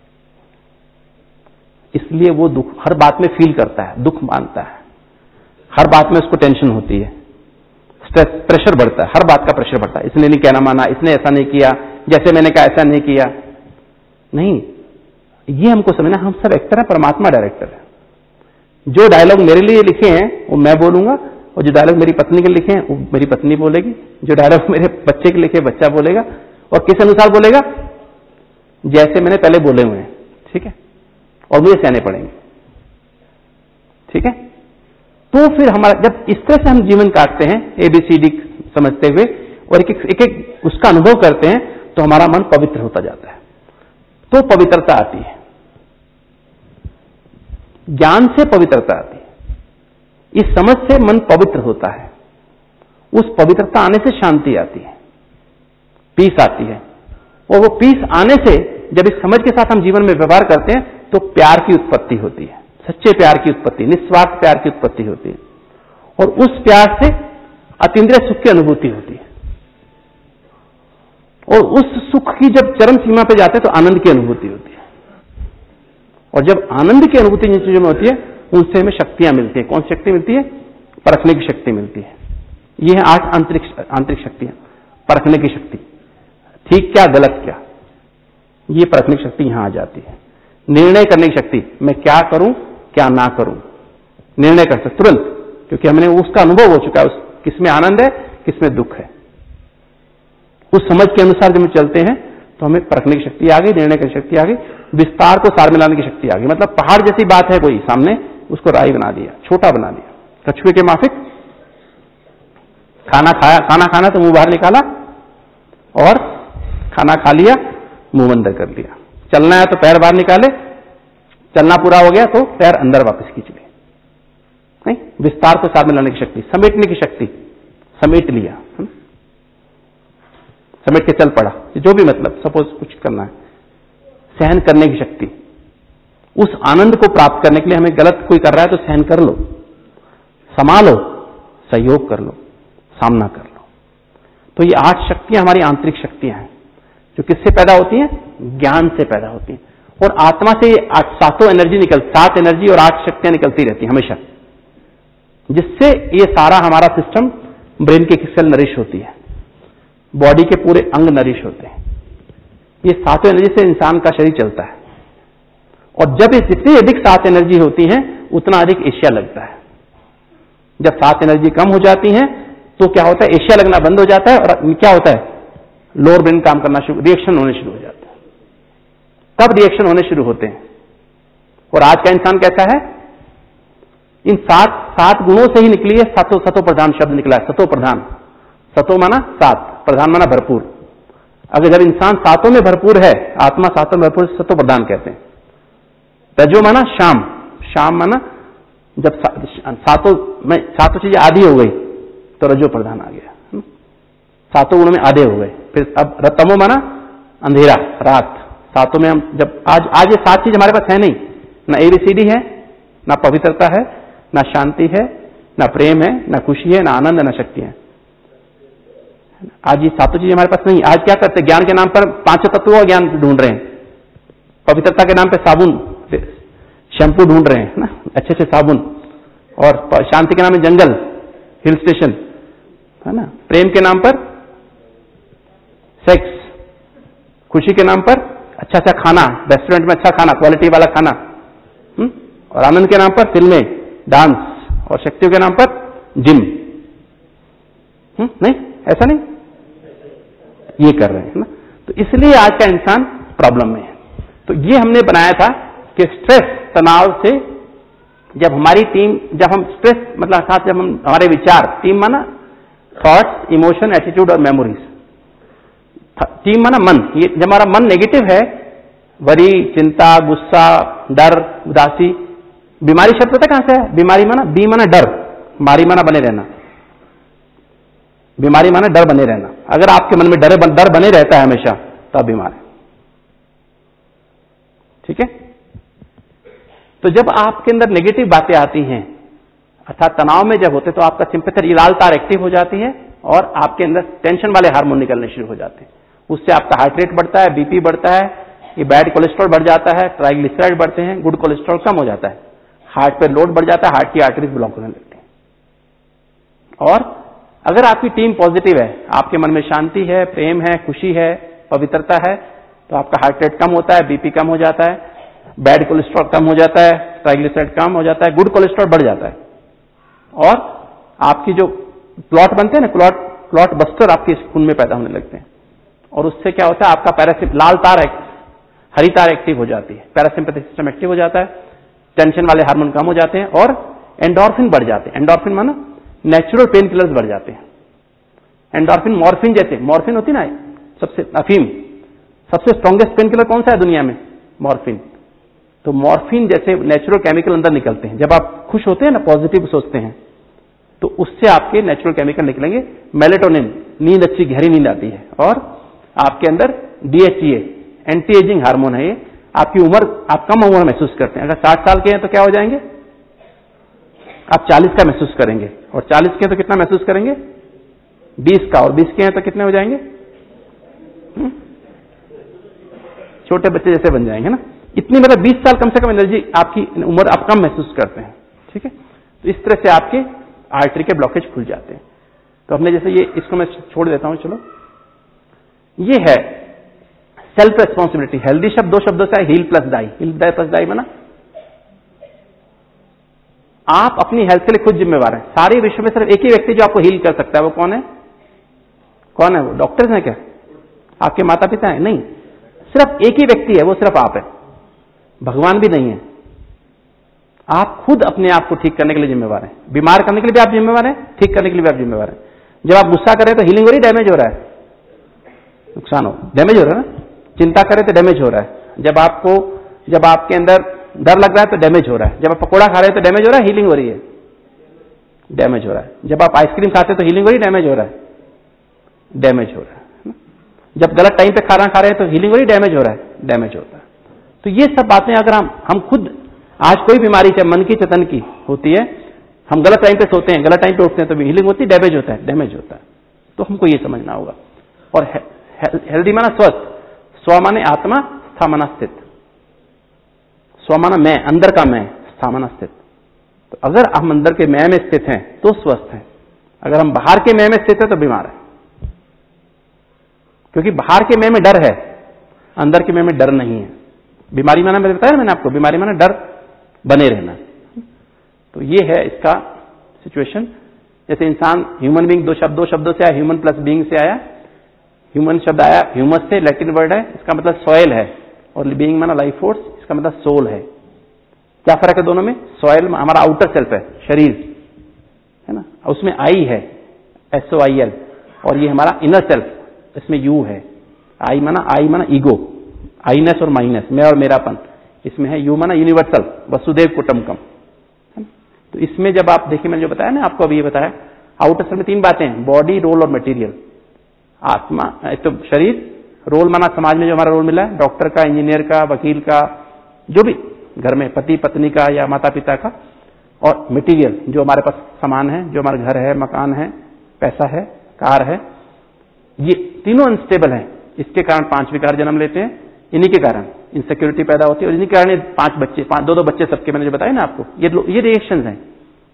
इसलिए वो दुख हर बात में फील करता है, दुख मानता है, हर बात में उसको टेंशन होती है, स्ट्रेस, प्रेशर बढ़ता है, हर बात का प्रेशर बढ़ता है। इसने नहीं कहना माना, इसने ऐसा नहीं किया, जैसे मैंने कहा ऐसा नहीं किया। नहीं, ये हमको समझना, हम सब एक्टर है, परमात्मा डायरेक्टर है। जो डायलॉग मेरे लिए लिखे हैं वो मैं बोलूंगा, और जो डायलॉग मेरी पत्नी के लिखे हैं वो मेरी पत्नी बोलेगी, जो डायलॉग मेरे बच्चे के लिखे बच्चा बोलेगा, और किस अनुसार बोलेगा, जैसे मैंने पहले बोले हुए हैं, ठीक है, और मुझे सहने पड़ेंगे, ठीक है। तो फिर हमारा जब इस तरह से हम जीवन काटते हैं एबीसीडी समझते हुए, और एक एक, एक, एक उसका अनुभव करते हैं, तो हमारा मन पवित्र होता जाता है, तो पवित्रता आती है, ज्ञान से पवित्रता आती है, इस समझ से मन पवित्र होता है, उस पवित्रता आने से शांति आती है, पीस आती है, और वो पीस आने से जब इस समझ के साथ हम जीवन में व्यवहार करते हैं तो प्यार की उत्पत्ति होती है, सच्चे प्यार की उत्पत्ति, निस्वार्थ प्यार की उत्पत्ति होती है, और उस प्यार से अतीन्द्रिय सुख की अनुभूति होती है, और उस सुख की जब चरम सीमा पे जाते हैं तो आनंद की अनुभूति होती है, और जब आनंद की अनुभूति जिन चीजों में होती है उनसे हमें शक्तियां मिलती है। कौन सी शक्ति मिलती है, परखने की शक्ति मिलती है। ये है आठ आंतरिक आंतरिक शक्तियां, परखने की शक्ति, ठीक क्या गलत क्या, ये परखने की शक्ति यहां आ जाती है। निर्णय करने की शक्ति, मैं क्या करूं क्या ना करूं, निर्णय कर सकते तुरंत, क्योंकि हमने उसका अनुभव हो चुका है, उस किसमें आनंद है किसमें दुख है, उस समझ के अनुसार जब हम चलते हैं तो हमें परखने की शक्ति आ गई, निर्णय करने की शक्ति आ गई, विस्तार को सार मिलाने की शक्ति आ गई। मतलब पहाड़ जैसी बात है कोई सामने, उसको राई बना दिया, छोटा बना दिया, कछुए के माफिक खाना खाया, खाना खाना तो मुंह बाहर निकाला, और खाना खा लिया मुंह अंदर कर लिया, चलना है तो पैर बाहर निकाले, चलना पूरा हो गया तो पैर अंदर वापस खींच लिए। नहीं, विस्तार को सार मिलाने की शक्ति, समेटने की शक्ति, समेट लिया, समेट के चल पड़ा, जो भी मतलब सपोज कुछ करना है, सहन करने की शक्ति, उस आनंद को प्राप्त करने के लिए हमें गलत कोई कर रहा है तो सहन कर लो, संभालो, सहयोग कर लो, सामना कर लो। तो ये आठ शक्तियां हमारी आंतरिक शक्तियां हैं, जो किससे पैदा होती हैं, ज्ञान से पैदा होती हैं, और आत्मा से ये आठ सातों एनर्जी निकल सात एनर्जी और आठ शक्तियां निकलती रहती हैं हमेशा, जिससे ये सारा हमारा सिस्टम, ब्रेन की सेल नरिश होती है, बॉडी के पूरे अंग नरिश होते हैं। ये सातों एनर्जी से इंसान का शरीर चलता है, और जब ये जितनी अधिक सात एनर्जी होती हैं उतना अधिक एशिया लगता है। जब सात एनर्जी कम हो जाती हैं तो क्या होता है, एशिया लगना बंद हो जाता है, और क्या होता है, लोअर ब्रेन काम करना शुरू, रिएक्शन होने शुरू हो जाता है, तब रिएक्शन होने शुरू होते हैं। और आज का इंसान कैसा है, इन सात सात गुणों से ही निकली है, सतो सतो प्रधान शब्द निकला है, सतो प्रधान, सतो माना सात, प्रधान माना भरपूर। अगर जब इंसान सातों में भरपूर है, आत्मा सातों में भरपूर, सतो प्रधान कहते हैं। रजो माना शाम, शाम माना जब सातों में सातों चीजें आधी हो गई तो रजो प्रधान आ गया, सातों गुणों में आधे हो गए। फिर अब तमो माना अंधेरा, रात, सातों में हम जब आज आज ये सात चीज हमारे पास है नहीं, ना एबीसीडी है, ना पवित्रता है, ना शांति है, ना प्रेम है, ना खुशी है, ना आनंद है, ना शक्ति है। आज ये सातों चीजें हमारे पास नहीं। आज क्या करते हैं, ज्ञान के नाम पर पांचों तत्वों का ज्ञान ढूंढ रहे हैं, पवित्रता के नाम पे साबुन शैम्पू ढूंढ रहे हैं ना, अच्छे अच्छे साबुन, और शांति के नाम में जंगल, हिल स्टेशन, है ना। प्रेम के नाम पर सेक्स, खुशी के नाम पर अच्छा अच्छा खाना, रेस्टोरेंट में अच्छा खाना, क्वालिटी वाला खाना, हुँ? और आनंद के नाम पर फिल्में, डांस, और शक्तियों के नाम पर जिम। हुँ? नहीं, ऐसा नहीं, ये कर रहे हैं ना। तो इसलिए आज का इंसान प्रॉब्लम में है। तो ये हमने बनाया था कि स्ट्रेस, तनाव से जब हमारी टीम, जब हम स्ट्रेस मतलब साथ जब हम हमारे विचार, टीम माना थॉट्स, इमोशन, एटीट्यूड और मेमोरीज, टीम माना मन, ये जब हमारा मन नेगेटिव है, वरी, चिंता, गुस्सा, डर, उदासी, बीमारी शब्द पता कहां से है? बीमारी माना, बी माना डर, मारी माना बने रहना, बीमारी माना डर बने रहना। अगर आपके मन में डर डर बने रहता है हमेशा, तो आप बीमार है। ठीक है। तो जब आपके अंदर नेगेटिव बातें आती हैं, अर्थात तनाव में जब होते, तो आपका सिंपैथी लाल तार एक्टिव हो जाती है और आपके अंदर टेंशन वाले हार्मोन निकलने शुरू हो जाते हैं। उससे आपका हार्ट रेट बढ़ता है, बीपी बढ़ता है, ये बैड कोलेस्ट्रॉल बढ़ जाता है, ट्राइग्लिसराइड बढ़ते हैं, गुड कोलेस्ट्रॉल कम हो जाता है, हार्ट पर लोड बढ़ जाता है, हार्ट की आर्टरीज ब्लॉक होने लगती है। और अगर आपकी टीम पॉजिटिव है, आपके मन में शांति है, प्रेम है, खुशी है, पवित्रता है, तो आपका हार्ट रेट कम होता है, बीपी कम हो जाता है, बैड कोलेस्ट्रॉल कम हो जाता है, ट्राइग्लिसराइड कम हो जाता है, गुड कोलेस्ट्रॉल बढ़ जाता है। और आपकी जो क्लॉट बनते हैं ना, क्लॉट क्लॉट बस्टर आपके खून में पैदा होने लगते हैं, और उससे क्या होता है, आपका पैरासिम लाल तार, हरी तार एक्टिव हो जाती है, पैरासिम्पैथिक सिस्टम एक्टिव हो जाता है, टेंशन वाले हार्मोन कम हो जाते हैं और एंडोर्फिन बढ़ जाते हैं। एंडोर्फिन माना नेचुरल पेन किलर्स बढ़ जाते हैं। एंडोर्फिन मॉर्फिन जैसे, मॉर्फिन होती ना सबसे, अफीम सबसे स्ट्रॉन्गेस्ट पेन किलर कौन सा है दुनिया में? मॉर्फिन। तो मॉर्फिन जैसे नेचुरल केमिकल अंदर निकलते हैं। जब आप खुश होते हैं ना, पॉजिटिव सोचते हैं, तो उससे आपके नेचुरल केमिकल निकलेंगे। मेलेटोनिन, नींद अच्छी गहरी नींद आती है, और आपके अंदर डीएचईए, एंटी एजिंग हार्मोन है ये। आपकी उम्र, आप कम उम्र महसूस करते हैं। अगर साठ साल के हैं तो क्या हो जाएंगे? आप चालीस का महसूस करेंगे, और चालीस के हैं तो कितना महसूस करेंगे? बीस का, और बीस के हैं तो कितने हो जाएंगे? हुँ? छोटे बच्चे जैसे बन जाएंगे ना। इतनी मतलब बीस साल कम से कम एनर्जी आपकी उम्र आप कम महसूस करते हैं। ठीक है। तो इस तरह से आपके आर्टरी के ब्लॉकेज खुल जाते हैं। तो हमने जैसे ये, इसको मैं छोड़ देता हूं, चलो। ये है सेल्फ रेस्पॉन्सिबिलिटी। हेल्दी शब्द दो शब्दों से है, heal plus die. Heal plus die माना आप अपनी हेल्थ के लिए खुद जिम्मेवार हैं। सारे विश्व में सिर्फ एक ही व्यक्ति जो आपको हील कर सकता है, वो कौन है? कौन है वो? डॉक्टर्स हैं क्या? आपके माता पिता हैं? नहीं, सिर्फ एक ही व्यक्ति है, वो सिर्फ आप है। भगवान भी नहीं है। आप खुद अपने आप को ठीक करने के लिए जिम्मेवार हैं। बीमार करने के लिए भी आप जिम्मेवार हैं, ठीक करने के लिए भी आप जिम्मेवार हैं। जब आप गुस्सा करें तो हीलिंग हो रही, डैमेज हो रहा है? नुकसान हो, डैमेज हो रहा है ना। चिंता करें तो डैमेज हो रहा है। जब आपको, जब आपके अंदर डर लग रहा है तो डैमेज हो रहा है। जब आप पकौड़ा खा रहे हैं तो डैमेज हो रहा है, हीलिंग हो रही है? डैमेज हो रहा है। जब आप आइसक्रीम खाते हैं तो हीलिंग हो रही है, डैमेज हो रहा है? डैमेज हो रहा है। जब गलत टाइम पे खाना खा रहे हैं तो हीलिंग हो रही है, डैमेज हो रहा है? डैमेज होता है। तो ये सब बातें अगर हम हम खुद, आज कोई बीमारी चाहे मन की चेतन की होती है, हम गलत टाइम पे सोते हैं, गलत टाइम पे उठते हैं, तो भी हीलिंग होती है, डैमेज होता है? डैमेज होता है। तो हमको ये समझना होगा। और हेल्दी माना स्वस्थ, स्व माने आत्मा, स्था माना स्थित। स्व माना मैं, अंदर का मैं, स्था माना स्थित। तो अगर हम अंदर के मैं में स्थित हैं तो स्वस्थ हैं। अगर हम बाहर के मैं में स्थित हैं तो बीमार है। क्योंकि बाहर के मैं में डर है, अंदर के मैं में डर नहीं है। बीमारी माना, मैंने बताया मैंने आपको, बीमारी माना डर बने रहना। तो ये है इसका सिचुएशन। जैसे इंसान, ह्यूमन बीइंग दो शब्द दो शब्दों से आया, ह्यूमन प्लस बीइंग से आया। ह्यूमन शब्द आया ह्यूमस से, लैटिन वर्ड है, इसका मतलब सॉयल है, और बीइंग माना लाइफ फोर्स, इसका मतलब सोल है। क्या फर्क है दोनों में? सॉयल हमारा आउटर सेल्फ है, शरीर है ना, उसमें आई है, एस ओ आई एल, और ये हमारा इनर सेल्फ, इसमें यू है। आई माना, आई माना ईगो, आईनेस और माइनस, मैं और मेरापन, इसमें है। यू माना यूनिवर्सल, वसुदेव कुटुंबकम। तो इसमें जब आप देखिए, मैंने जो बताया ना आपको, अभी ये बताया, आउटर सेल्फ में तीन बातें हैं, बॉडी, रोल और मटेरियल। आत्मा, एक तो शरीर, रोल माना समाज में जो हमारा रोल मिला है, डॉक्टर का, इंजीनियर का, वकील का, जो भी घर में पति पत्नी का या माता पिता का, और मटेरियल जो हमारे पास सामान है, जो हमारा घर है, मकान है, पैसा है, कार है, ये तीनों अनस्टेबल हैं। इसके कारण पांच विकार जन्म लेते हैं, इन्हीं के कारण इनसिक्योरिटी पैदा होती है, और इन्हीं के कारण पांच बच्चे, पांच दो दो बच्चे सबके, मैंने जो बताया ना आपको, ये ये रिएक्शंस हैं।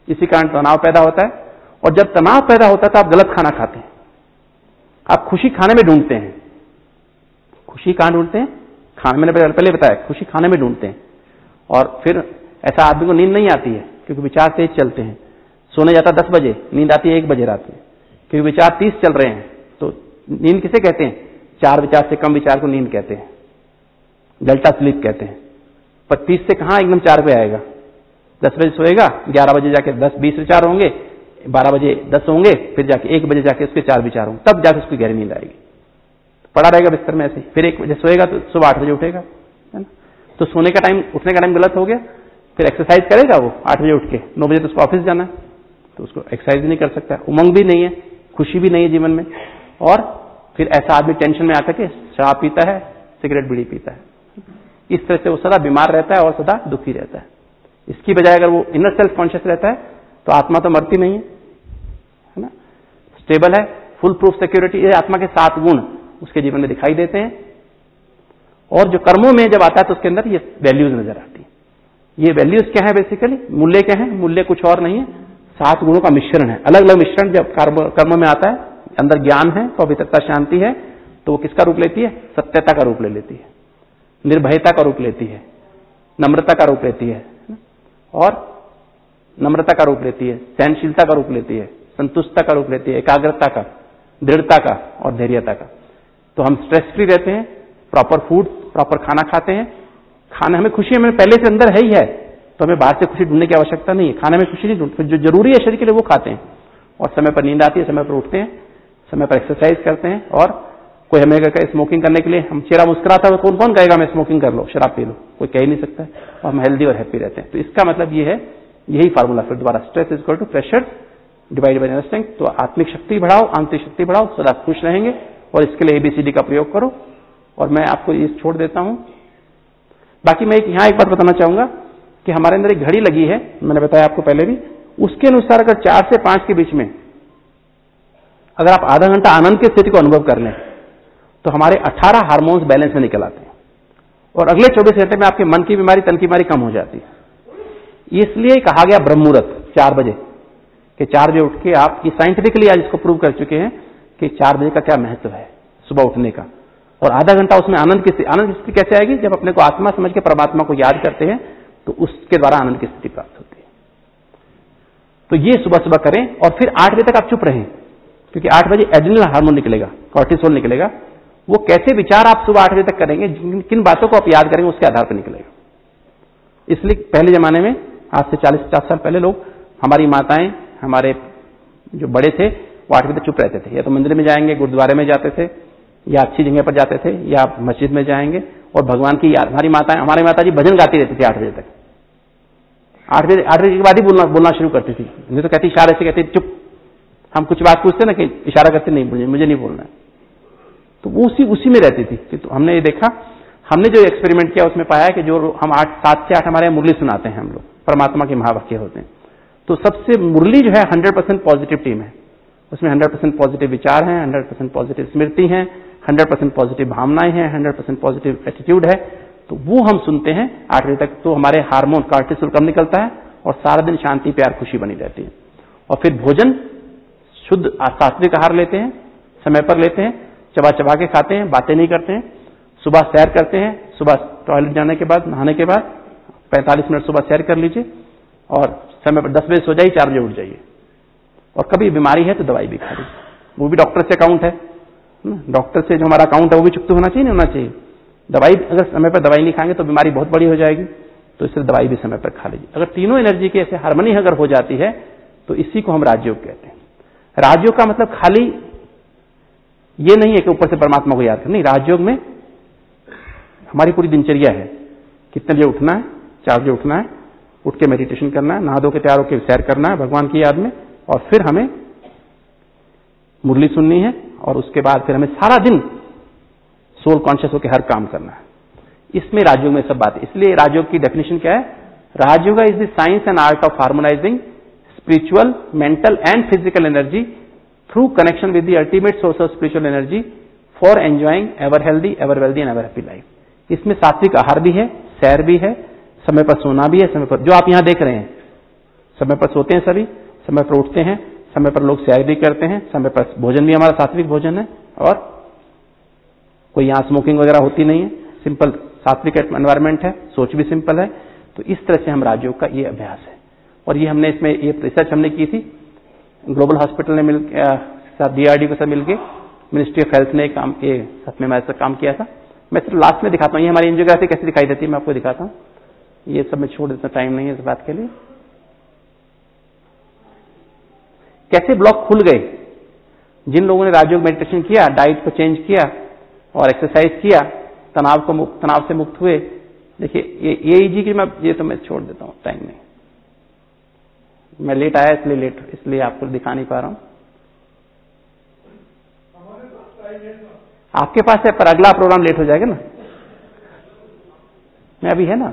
इसी कारण तनाव पैदा होता है। और जब तनाव पैदा होता है तो आप गलत खाना खाते हैं। आप खुशी खाने में ढूंढते हैं। खुशी कहां ढूंढते हैं? खाने, मैंने पहले बताया, खुशी खाने में ढूंढते हैं। और फिर ऐसा आदमी को नींद नहीं आती है क्योंकि विचार तेज चलते हैं। सोने जाता दस बजे, नींद आती है एक बजे रात में, क्योंकि विचार तीस चल रहे हैं। तो नींद किसे कहते हैं? चार विचार से कम विचार को नींद कहते हैं, डेल्टा स्लीप कहते हैं। पर तीस से कहां एकदम चार पे आएगा? दस बजे सोएगा, ग्यारह बजे जाके दस बीस विचार होंगे, बारह बजे दस होंगे, फिर जाके एक बजे जाके उसके चार विचार होंगे, तब जाके उसकी गहरी नींद आएगी। पड़ा रहेगा बिस्तर में ऐसे, फिर एक बजे सोएगा तो सुबह आठ बजे उठेगा, है ना। तो सोने का टाइम, उठने का टाइम गलत हो गया। फिर एक्सरसाइज करेगा वो आठ बजे उठ के, नौ बजे तो उसको ऑफिस जाना है, तो उसको एक्सरसाइज नहीं कर सकता, उमंग भी नहीं है, खुशी भी नहीं है जीवन में। और फिर ऐसा आदमी टेंशन में आकर के शराब पीता है, सिगरेट बीड़ी पीता है। इस तरह से वो सदा बीमार रहता है और सदा दुखी रहता है। इसकी बजाय अगर वो इनर सेल्फ कॉन्शियस रहता है तो आत्मा तो मरती नहीं है, है ना, स्टेबल है, फुल प्रूफ सिक्योरिटी। ये आत्मा के सात गुण उसके जीवन में दिखाई देते हैं। और जो कर्मों में जब आता है तो उसके अंदर ये वैल्यूज नजर आती है। ये वैल्यूज क्या है? बेसिकली मूल्य क्या है? मूल्य कुछ और नहीं है, सात गुणों का मिश्रण है। अलग अलग मिश्रण जब कर्म में आता है, अंदर ज्ञान है, पवित्रता, शांति है, तो वो किसका रूप लेती है? सत्यता का रूप ले लेती है, निर्भयता का रूप लेती है, नम्रता का रूप लेती है, और नम्रता का रूप लेती है, सहनशीलता का रूप लेती है, संतुष्टता का रूप लेती है, एकाग्रता का, दृढ़ता का और धैर्यता का। तो हम स्ट्रेस फ्री रहते हैं, प्रॉपर फूड, प्रॉपर खाना खाते हैं। खाना हमें खुशी हमें पहले से अंदर है ही है, तो हमें बाहर से खुशी ढूंढने की आवश्यकता नहीं है। खाने में खुशी नहीं ढूंढते, जो जरूरी है शरीर के लिए वो खाते हैं। और समय पर नींद आती है, समय पर उठते हैं, समय पर एक्सरसाइज करते हैं। और कोई हमें कहे स्मोकिंग करने के लिए, हम चेहरा मुस्कुराता है, कौन कौन कहेगा मैं स्मोकिंग कर लो, शराब पी लो? कोई कह ही नहीं सकता है। और हम हेल्दी और हैप्पी रहते हैं। तो इसका मतलब ये है, यही फार्मूला फिर दोबारा, stress is equal to pressure divide by strength. तो आत्मिक शक्ति बढ़ाओ, आंतरिक शक्ति बढ़ाओ, सदा खुश रहेंगे। और इसके लिए एबीसीडी का प्रयोग करो। और मैं आपको ये छोड़ देता हूं। बाकी मैं एक यहां एक बात बताना चाहूंगा कि हमारे अंदर एक घड़ी लगी है, मैंने बताया आपको पहले भी। उसके अनुसार अगर चार से पांच के बीच में अगर आप आधा घंटा आनंद की स्थिति को अनुभव कर लें तो हमारे अठारह हार्मोन्स बैलेंस में निकल आते हैं। और अगले चौबीस घंटे में आपके मन की बीमारी, तन की बीमारी कम हो जाती है। इसलिए कहा गया ब्रह्म मुहूर्त चार बजे, कि चार बजे उठ के आप, ये साइंटिफिकली आज इसको प्रूव कर चुके हैं कि चार बजे का क्या महत्व है सुबह उठने का। और आधा घंटा उसमें आनंद की स्थिति, आनंद की स्थिति कैसे आएगी? जब अपने को आत्मा समझ के परमात्मा को याद करते हैं तो उसके द्वारा आनंद की स्थिति प्राप्त होती है। तो ये सुबह सुबह करें। और फिर आठ बजे तक आप चुप रहें, क्योंकि आठ बजे एड्रेनल हार्मोन निकलेगा, कॉर्टिसोल निकलेगा। वो कैसे विचार आप सुबह आठ बजे तक करेंगे, किन बातों को आप याद करेंगे, उसके आधार पर निकलेगा। इसलिए पहले जमाने में, आज से चालीस पचास साल पहले, लोग, हमारी माताएं, हमारे जो बड़े थे, वो आठ बजे तक चुप रहते थे। या तो मंदिर में जाएंगे, गुरुद्वारे में जाते थे, या अच्छी जगह पर जाते थे, या मस्जिद में जाएंगे और भगवान की याद। हमारी माताएं, हमारी माता जी भजन गाती रहती थी आठ बजे तक। आठ बजे आठ बजे के बाद ही बोलना बोलना शुरू करती थी। नहीं तो कहती, इशारे से कहती चुप। हम कुछ बात पूछते ना कि इशारा करते, नहीं मुझे मुझे नहीं बोलना है। तो वो उसी उसी में रहती थी। कि तो हमने ये देखा, हमने जो एक्सपेरिमेंट किया उसमें पाया कि जो हम आठ सात से आठ हमारे मुरली सुनाते हैं, हम लोग परमात्मा के महावाक्य होते हैं। तो सबसे मुरली जो है हंड्रेड परसेंट पॉजिटिव टीम है। उसमें हंड्रेड परसेंट पॉजिटिव विचार हैं, हंड्रेड परसेंट पॉजिटिव स्मृति हैं, हंड्रेड परसेंट पॉजिटिव भावनाएं हैं, हंड्रेड परसेंट पॉजिटिव एटीट्यूड है। तो वो हम सुनते हैं आठ बजे तक। तो हमारे हार्मोन कॉर्टिसोल कम निकलता है और सारा दिन शांति, प्यार, खुशी बनी रहती है। और फिर भोजन शुद्ध सात्विक आहार लेते हैं, समय पर लेते हैं, चबा चबा के खाते हैं, बातें नहीं करते हैं। सुबह सैर करते हैं, सुबह टॉयलेट जाने के बाद, नहाने के बाद पैंतालीस मिनट सुबह सैर कर लीजिए। और समय पर दस बजे सो जाइए, चार बजे उठ जाइए। और कभी बीमारी है तो दवाई भी खा लीजिए। वो भी डॉक्टर से अकाउंट है, डॉक्टर से जो हमारा अकाउंट है वो भी चुकता होना चाहिए, नहीं होना चाहिए। दवाई अगर समय पर दवाई नहीं खाएंगे तो बीमारी बहुत बड़ी हो जाएगी। तो इसलिए दवाई भी समय पर खा लीजिए। अगर तीनों एनर्जी की ऐसे हार्मनी अगर हो जाती है तो इसी को हम राजयोग कहते हैं। राजयोग का मतलब खाली ये नहीं है कि ऊपर से परमात्मा को याद करना, नहीं। राजयोग में हमारी पूरी दिनचर्या है। कितने बजे उठना है? चार बजे उठना है, उठ के मेडिटेशन करना है, नहा धो के तैयार होकर सैर करना है भगवान की याद में, और फिर हमें मुरली सुननी है। और उसके बाद फिर हमें सारा दिन सोल कॉन्शियस होकर हर काम करना है। इसमें राजयोग में सब बात है। इसलिए राजयोग की डेफिनेशन क्या है? Rajyoga is the science and art of harmonising spiritual, mental and physical energy through connection with the ultimate source of spiritual energy for enjoying ever healthy, ever wealthy and ever happy life. इसमें सात्विक आहार भी है, सैर भी है, समय पर सोना भी है, समय पर जो आप यहां देख रहे हैं समय पर सोते हैं सभी, समय पर उठते हैं, समय पर लोग सैर भी करते हैं, समय पर भोजन भी हमारा सात्विक भोजन है, और कोई यहाँ स्मोकिंग वगैरह होती नहीं है, सिंपल सात्विक एनवायरमेंट है, सोच भी सिंपल है। तो इस तरह से हम राजयोग का ये अभ्यास है। और ये हमने इसमें ये रिसर्च हमने की थी ग्लोबल हॉस्पिटल ने मिल साथ डीआरडी के साथ मिलकर, मिनिस्ट्री ऑफ हेल्थ ने काम ये साथ में हमारे साथ काम किया था। मैं सिर्फ लास्ट में दिखाता हूँ ये हमारी एंजियोग्राफी कैसे दिखाई देती है, मैं आपको दिखाता हूँ। ये सब मैं छोड़ देता, टाइम नहीं है इस बात के लिए। कैसे ब्लॉक खुल गए जिन लोगों ने राजयोग मेडिटेशन किया, डाइट को चेंज किया और एक्सरसाइज किया, तनाव को मुक्त तनाव से मुक्त हुए। देखिए ये एईजी की मैं ये तो मैं छोड़ देता हूँ, टाइम नहीं, मैं लेट आया इसलिए लेट इसलिए आपको दिखा नहीं पा रहा हूं। आपके पास है पर अगला प्रोग्राम लेट हो जाएगा ना, मैं अभी है ना,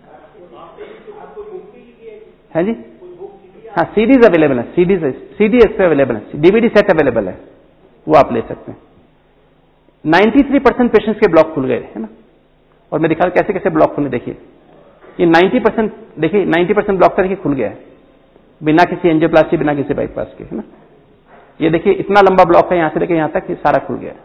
है जी, हाँ सीडीज अवेलेबल है, सीडीज सीडी इस पे अवेलेबल है, डीवीडी सेट अवेलेबल है, वो आप ले सकते हैं। तिरानवे परसेंट पेशेंट्स के ब्लॉक खुल गए है ना, और मैं दिखा कैसे कैसे ब्लॉक खुले। देखिए ये नब्बे परसेंट, देखिए नब्बे परसेंट ब्लॉक देखिए खुल गया है बिना किसी एंजियोप्लास्टी, बिना किसी बाईपास के, है ना। ये देखिए इतना लंबा ब्लॉक है, यहां से लेकर यहां तक, ये सारा खुल गया है।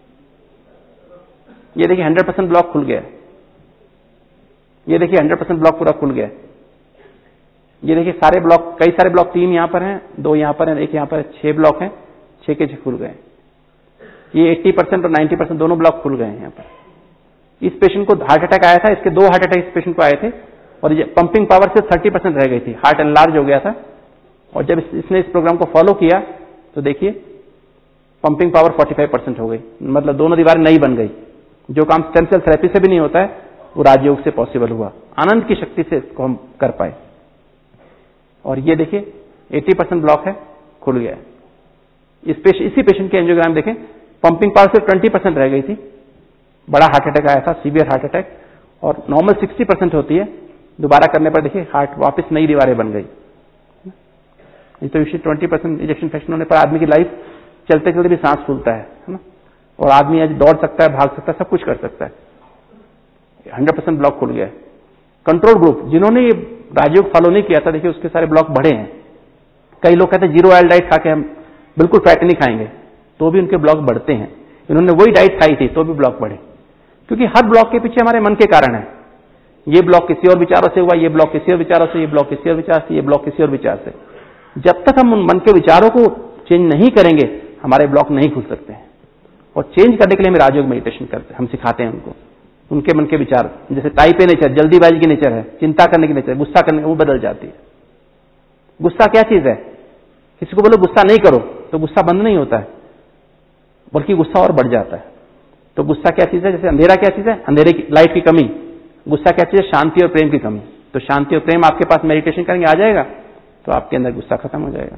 ये देखिए हंड्रेड परसेंट ब्लॉक खुल गया है। ये देखिए हंड्रेड परसेंट ब्लॉक पूरा खुल गया है। ये देखिए सारे ब्लॉक, कई सारे ब्लॉक, तीन यहां पर हैं, दो यहां पर हैं, एक यहां पर है, छह ब्लॉक हैं, छह के छह खुल गए। ये अस्सी परसेंट और नब्बे परसेंट दोनों ब्लॉक खुल गए हैं यहां पर। इस पेशेंट को हार्ट अटैक आया था, इसके दो हार्ट अटैक इस पेशेंट को आए थे, और ये पंपिंग पावर से तीस परसेंट रह गई थी, हार्ट एनलार्ज हो गया था। और जब इसने इस प्रोग्राम को फॉलो किया तो देखिए पंपिंग पावर पैंतालीस परसेंट हो गई, मतलब दोनों दीवारें नई बन गई। जो काम स्टेम सेल थेरेपी से भी नहीं होता है वो राजयोग से पॉसिबल हुआ, आनंद की शक्ति से इसको हम कर पाए। और ये देखिए अस्सी परसेंट ब्लॉक है, खुल गया है। इस पेश, इसी पेशेंट के एंजियोग्राम देखें, पंपिंग पावर से बीस परसेंट रह गई थी, बड़ा हार्ट अटैक आया था, सीवियर हार्ट अटैक, और नॉर्मल साठ परसेंट होती है, दोबारा करने पर देखिए हार्ट वापस नई दीवारें बन गई। तो इसी बीस परसेंट इंजेक्शन फ्रैक्शन होने पर आदमी की लाइफ, चलते चलते भी सांस फूलता है ना, और आदमी आज दौड़ सकता है, भाग सकता है, सब कुछ कर सकता है। हंड्रेड परसेंट ब्लॉक खुल गया है। कंट्रोल ग्रुप जिन्होंने ये राजयोग फॉलो नहीं किया था, देखिए उसके सारे ब्लॉक बढ़े हैं। कई लोग कहते हैं जीरो ऑयल डाइट खा के हम बिल्कुल फैट नहीं खाएंगे, तो भी उनके ब्लॉक बढ़ते हैं। इन्होंने वही डाइट खाई थी तो भी ब्लॉक बढ़े, क्योंकि हर ब्लॉक के पीछे हमारे मन के कारण है। ये ब्लॉक किसी और विचारों से हुआ, ये ब्लॉक किसी और विचारों से, ये ब्लॉक किसी और विचार से, ये ब्लॉक किसी और विचार से। जब तक हम उन मन के विचारों को चेंज नहीं करेंगे, हमारे ब्लॉक नहीं खुल सकते हैं। और चेंज करने के लिए हम राजयोग मेडिटेशन करते हैं, हम सिखाते हैं उनको। उनके मन के विचार, जैसे टाइप ए नेचर, जल्दीबाजी की नेचर है, चिंता करने की नेचर, गुस्सा करने, वो बदल जाती है। गुस्सा क्या चीज है? किसी को बोलो गुस्सा नहीं करो तो गुस्सा बंद नहीं होता है, बल्कि गुस्सा और बढ़ जाता है। तो गुस्सा क्या चीज है? जैसे अंधेरा क्या चीज है? अंधेरे की लाइट की कमी। गुस्सा क्या चीज है? शांति और प्रेम की कमी। तो शांति और प्रेम आपके पास मेडिटेशन करेंगे आ जाएगा, तो आपके अंदर गुस्सा खत्म हो जाएगा।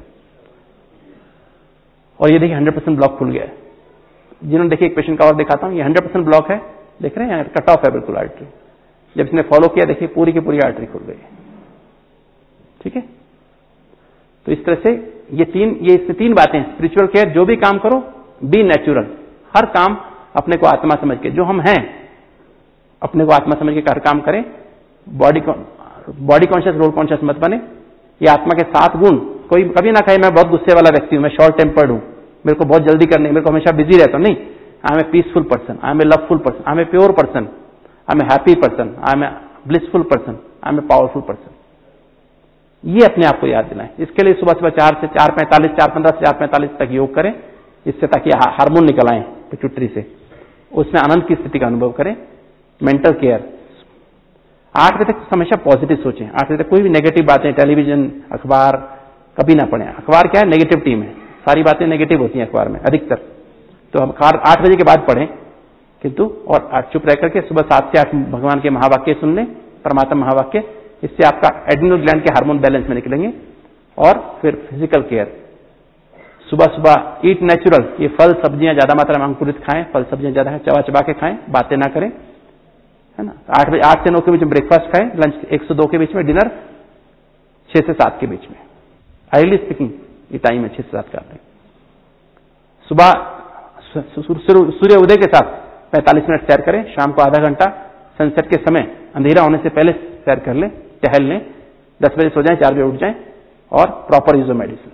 और ये देखिए हंड्रेड परसेंट ब्लॉक खुल गया है। जिन्होंने देखिए एक पेशेंट का और दिखाता हूं, ये हंड्रेड परसेंट ब्लॉक है, देख रहे हैं कट ऑफ है बिल्कुल आर्टरी। जब इसने फॉलो किया देखिए पूरी की पूरी आर्टरी खुल गई। ठीक है, तो इस तरह से ये तीन ये इससे तीन बातें, स्पिरिचुअल केयर, जो भी काम करो बी नेचुरल, हर काम अपने को आत्मा समझ के, जो हम हैं अपने को आत्मा समझ के हर काम करें। Body body conscious role conscious मत बने। ये आत्मा के सात गुण, कोई कभी ना कहे मैं बहुत गुस्से वाला व्यक्ति हूं, मैं शॉर्ट टेम्पर्ड हूं, मेरे को बहुत जल्दी करनी, मेरे को हमेशा बिजी रहता हूं। नहीं, I am a peaceful person, I am a loveful person, I am a pure person, I am a happy person, I am a blissful person, I am a powerful person. ये अपने आप को याद दिलाएं। इसके लिए सुबह सुबह चार से चार पैंतालीस चार पंद्रह से चार पैंतालीस तक योग करें, इससे ताकि हार्मोन निकल आए पिट्यूटरी से, उसमें आनंद की स्थिति का अनुभव करें। मेंटल केयर, आठ बजे तक हमेशा पॉजिटिव सोचें। आठ बजे तक कोई भी नेगेटिव बातें, टेलीविजन, अखबार कभी ना पढ़ें। अखबार क्या है? नेगेटिव टीम है, सारी बातें नेगेटिव होती हैं अखबार में अधिकतर। तो हम आठ बजे के बाद पढ़ें, किंतु और चुप रह करके सुबह सात से आठ भगवान के महावाक्य सुन लें, परमात्मा महावाक्य। इससे आपका एड्रिनल ग्लैंड के हार्मोन बैलेंस में निकलेंगे। और फिर फिजिकल केयर, सुबह सुबह ईट नेचुरल, ये फल सब्जियां ज्यादा मात्रा में अंकुरित खाएं, फल सब्जियां ज्यादा है, चबा चबा के खाएं, बातें ना करें, है ना। आठ बजे आठ से नौ के बीच में ब्रेकफास्ट खाएं, लंच एक से दो के बीच में, डिनर छह से सात के बीच में। आइडली स्पीकिंग ये टाइम है छह से सात का। सुबह सूर्य उदय के साथ पैंतालीस मिनट सैर करें, शाम को आधा घंटा सनसेट के समय अंधेरा होने से पहले सैर कर लें, टहल लें। दस बजे सो जाएं, चार बजे उठ जाएं, और प्रॉपर यूज ऑफ मेडिसिन।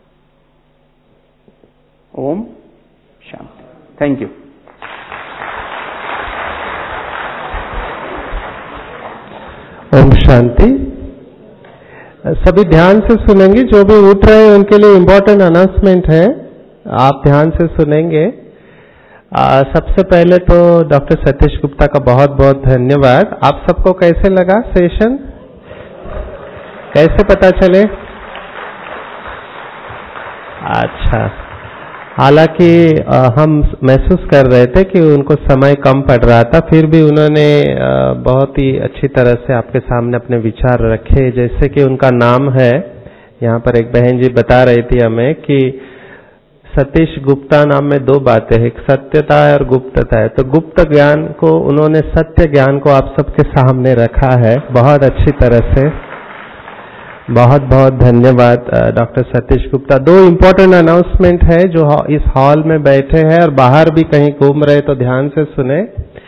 ओम शांति। Thank you. ओम शांति। सभी ध्यान से सुनेंगे, जो भी उठ रहे हैं उनके लिए इम्पोर्टेंट अनाउंसमेंट है, आप ध्यान से सुनेंगे। आ, सबसे पहले तो डॉक्टर सतीश गुप्ता का बहुत बहुत धन्यवाद। आप सबको कैसे लगा सेशन? कैसे पता चले? अच्छा, हालांकि हम महसूस कर रहे थे कि उनको समय कम पड़ रहा था, फिर भी उन्होंने बहुत ही अच्छी तरह से आपके सामने अपने विचार रखे। जैसे कि उनका नाम है, यहाँ पर एक बहन जी बता रही थी हमें कि सतीश गुप्ता नाम में दो बातें हैं, एक सत्यता है और गुप्तता है। तो गुप्त ज्ञान को उन्होंने सत्य ज्ञान को आप सबके सामने रखा है बहुत अच्छी तरह से। बहुत बहुत धन्यवाद डॉक्टर सतीश गुप्ता। दो इम्पोर्टेंट अनाउंसमेंट है जो इस हॉल में बैठे हैं और बाहर भी कहीं घूम रहे तो ध्यान से सुने।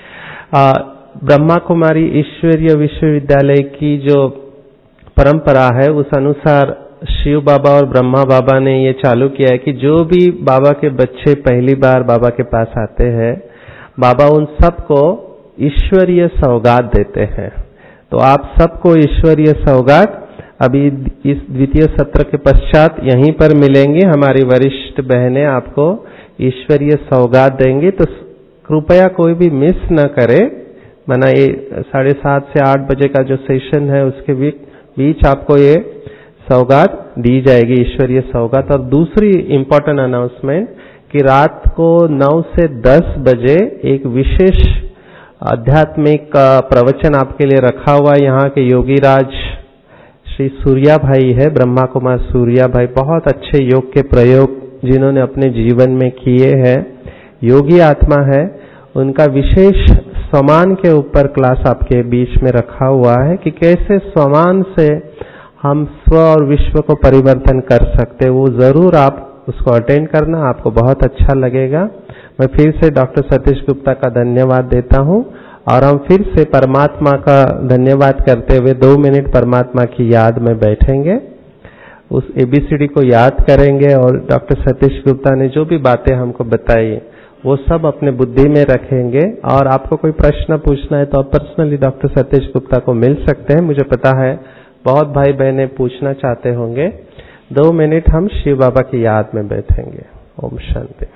ब्रह्मा कुमारी ईश्वरीय विश्वविद्यालय की जो परंपरा है उस अनुसार शिव बाबा और ब्रह्मा बाबा ने ये चालू किया है कि जो भी बाबा के बच्चे पहली बार बाबा के पास आते हैं, बाबा उन सबको ईश्वरीय सौगात देते हैं। तो आप सबको ईश्वरीय सौगात अभी इस द्वितीय सत्र के पश्चात यहीं पर मिलेंगे। हमारी वरिष्ठ बहनें आपको ईश्वरीय सौगात देंगी, तो कृपया कोई भी मिस न करे। माना ये साढ़े सात से आठ बजे का जो सेशन है उसके बीच आपको ये सौगात दी जाएगी, ईश्वरीय सौगात। और दूसरी इम्पोर्टेंट अनाउंसमेंट कि रात को नौ से दस बजे एक विशेष आध्यात्मिक प्रवचन आपके लिए रखा हुआ है। यहाँ के योगी राज श्री सूर्या भाई है, ब्रह्मा कुमार सूर्या भाई, बहुत अच्छे योग के प्रयोग जिन्होंने अपने जीवन में किए हैं, योगी आत्मा है। उनका विशेष स्वमान के ऊपर क्लास आपके बीच में रखा हुआ है कि कैसे स्वमान से हम स्व और विश्व को परिवर्तन कर सकते। वो जरूर आप उसको अटेंड करना, आपको बहुत अच्छा लगेगा। मैं फिर से डॉक्टर सतीश गुप्ता का धन्यवाद देता हूँ और हम फिर से परमात्मा का धन्यवाद करते हुए दो मिनट परमात्मा की याद में बैठेंगे, उस एबीसीडी को याद करेंगे और डॉक्टर सतीश गुप्ता ने जो भी बातें हमको बताई वो सब अपने बुद्धि में रखेंगे। और आपको कोई प्रश्न पूछना है तो आप पर्सनली डॉक्टर सतीश गुप्ता को मिल सकते हैं। मुझे पता है बहुत भाई बहनें पूछना चाहते होंगे। दो मिनट हम शिव बाबा की याद में बैठेंगे। ओम शांति।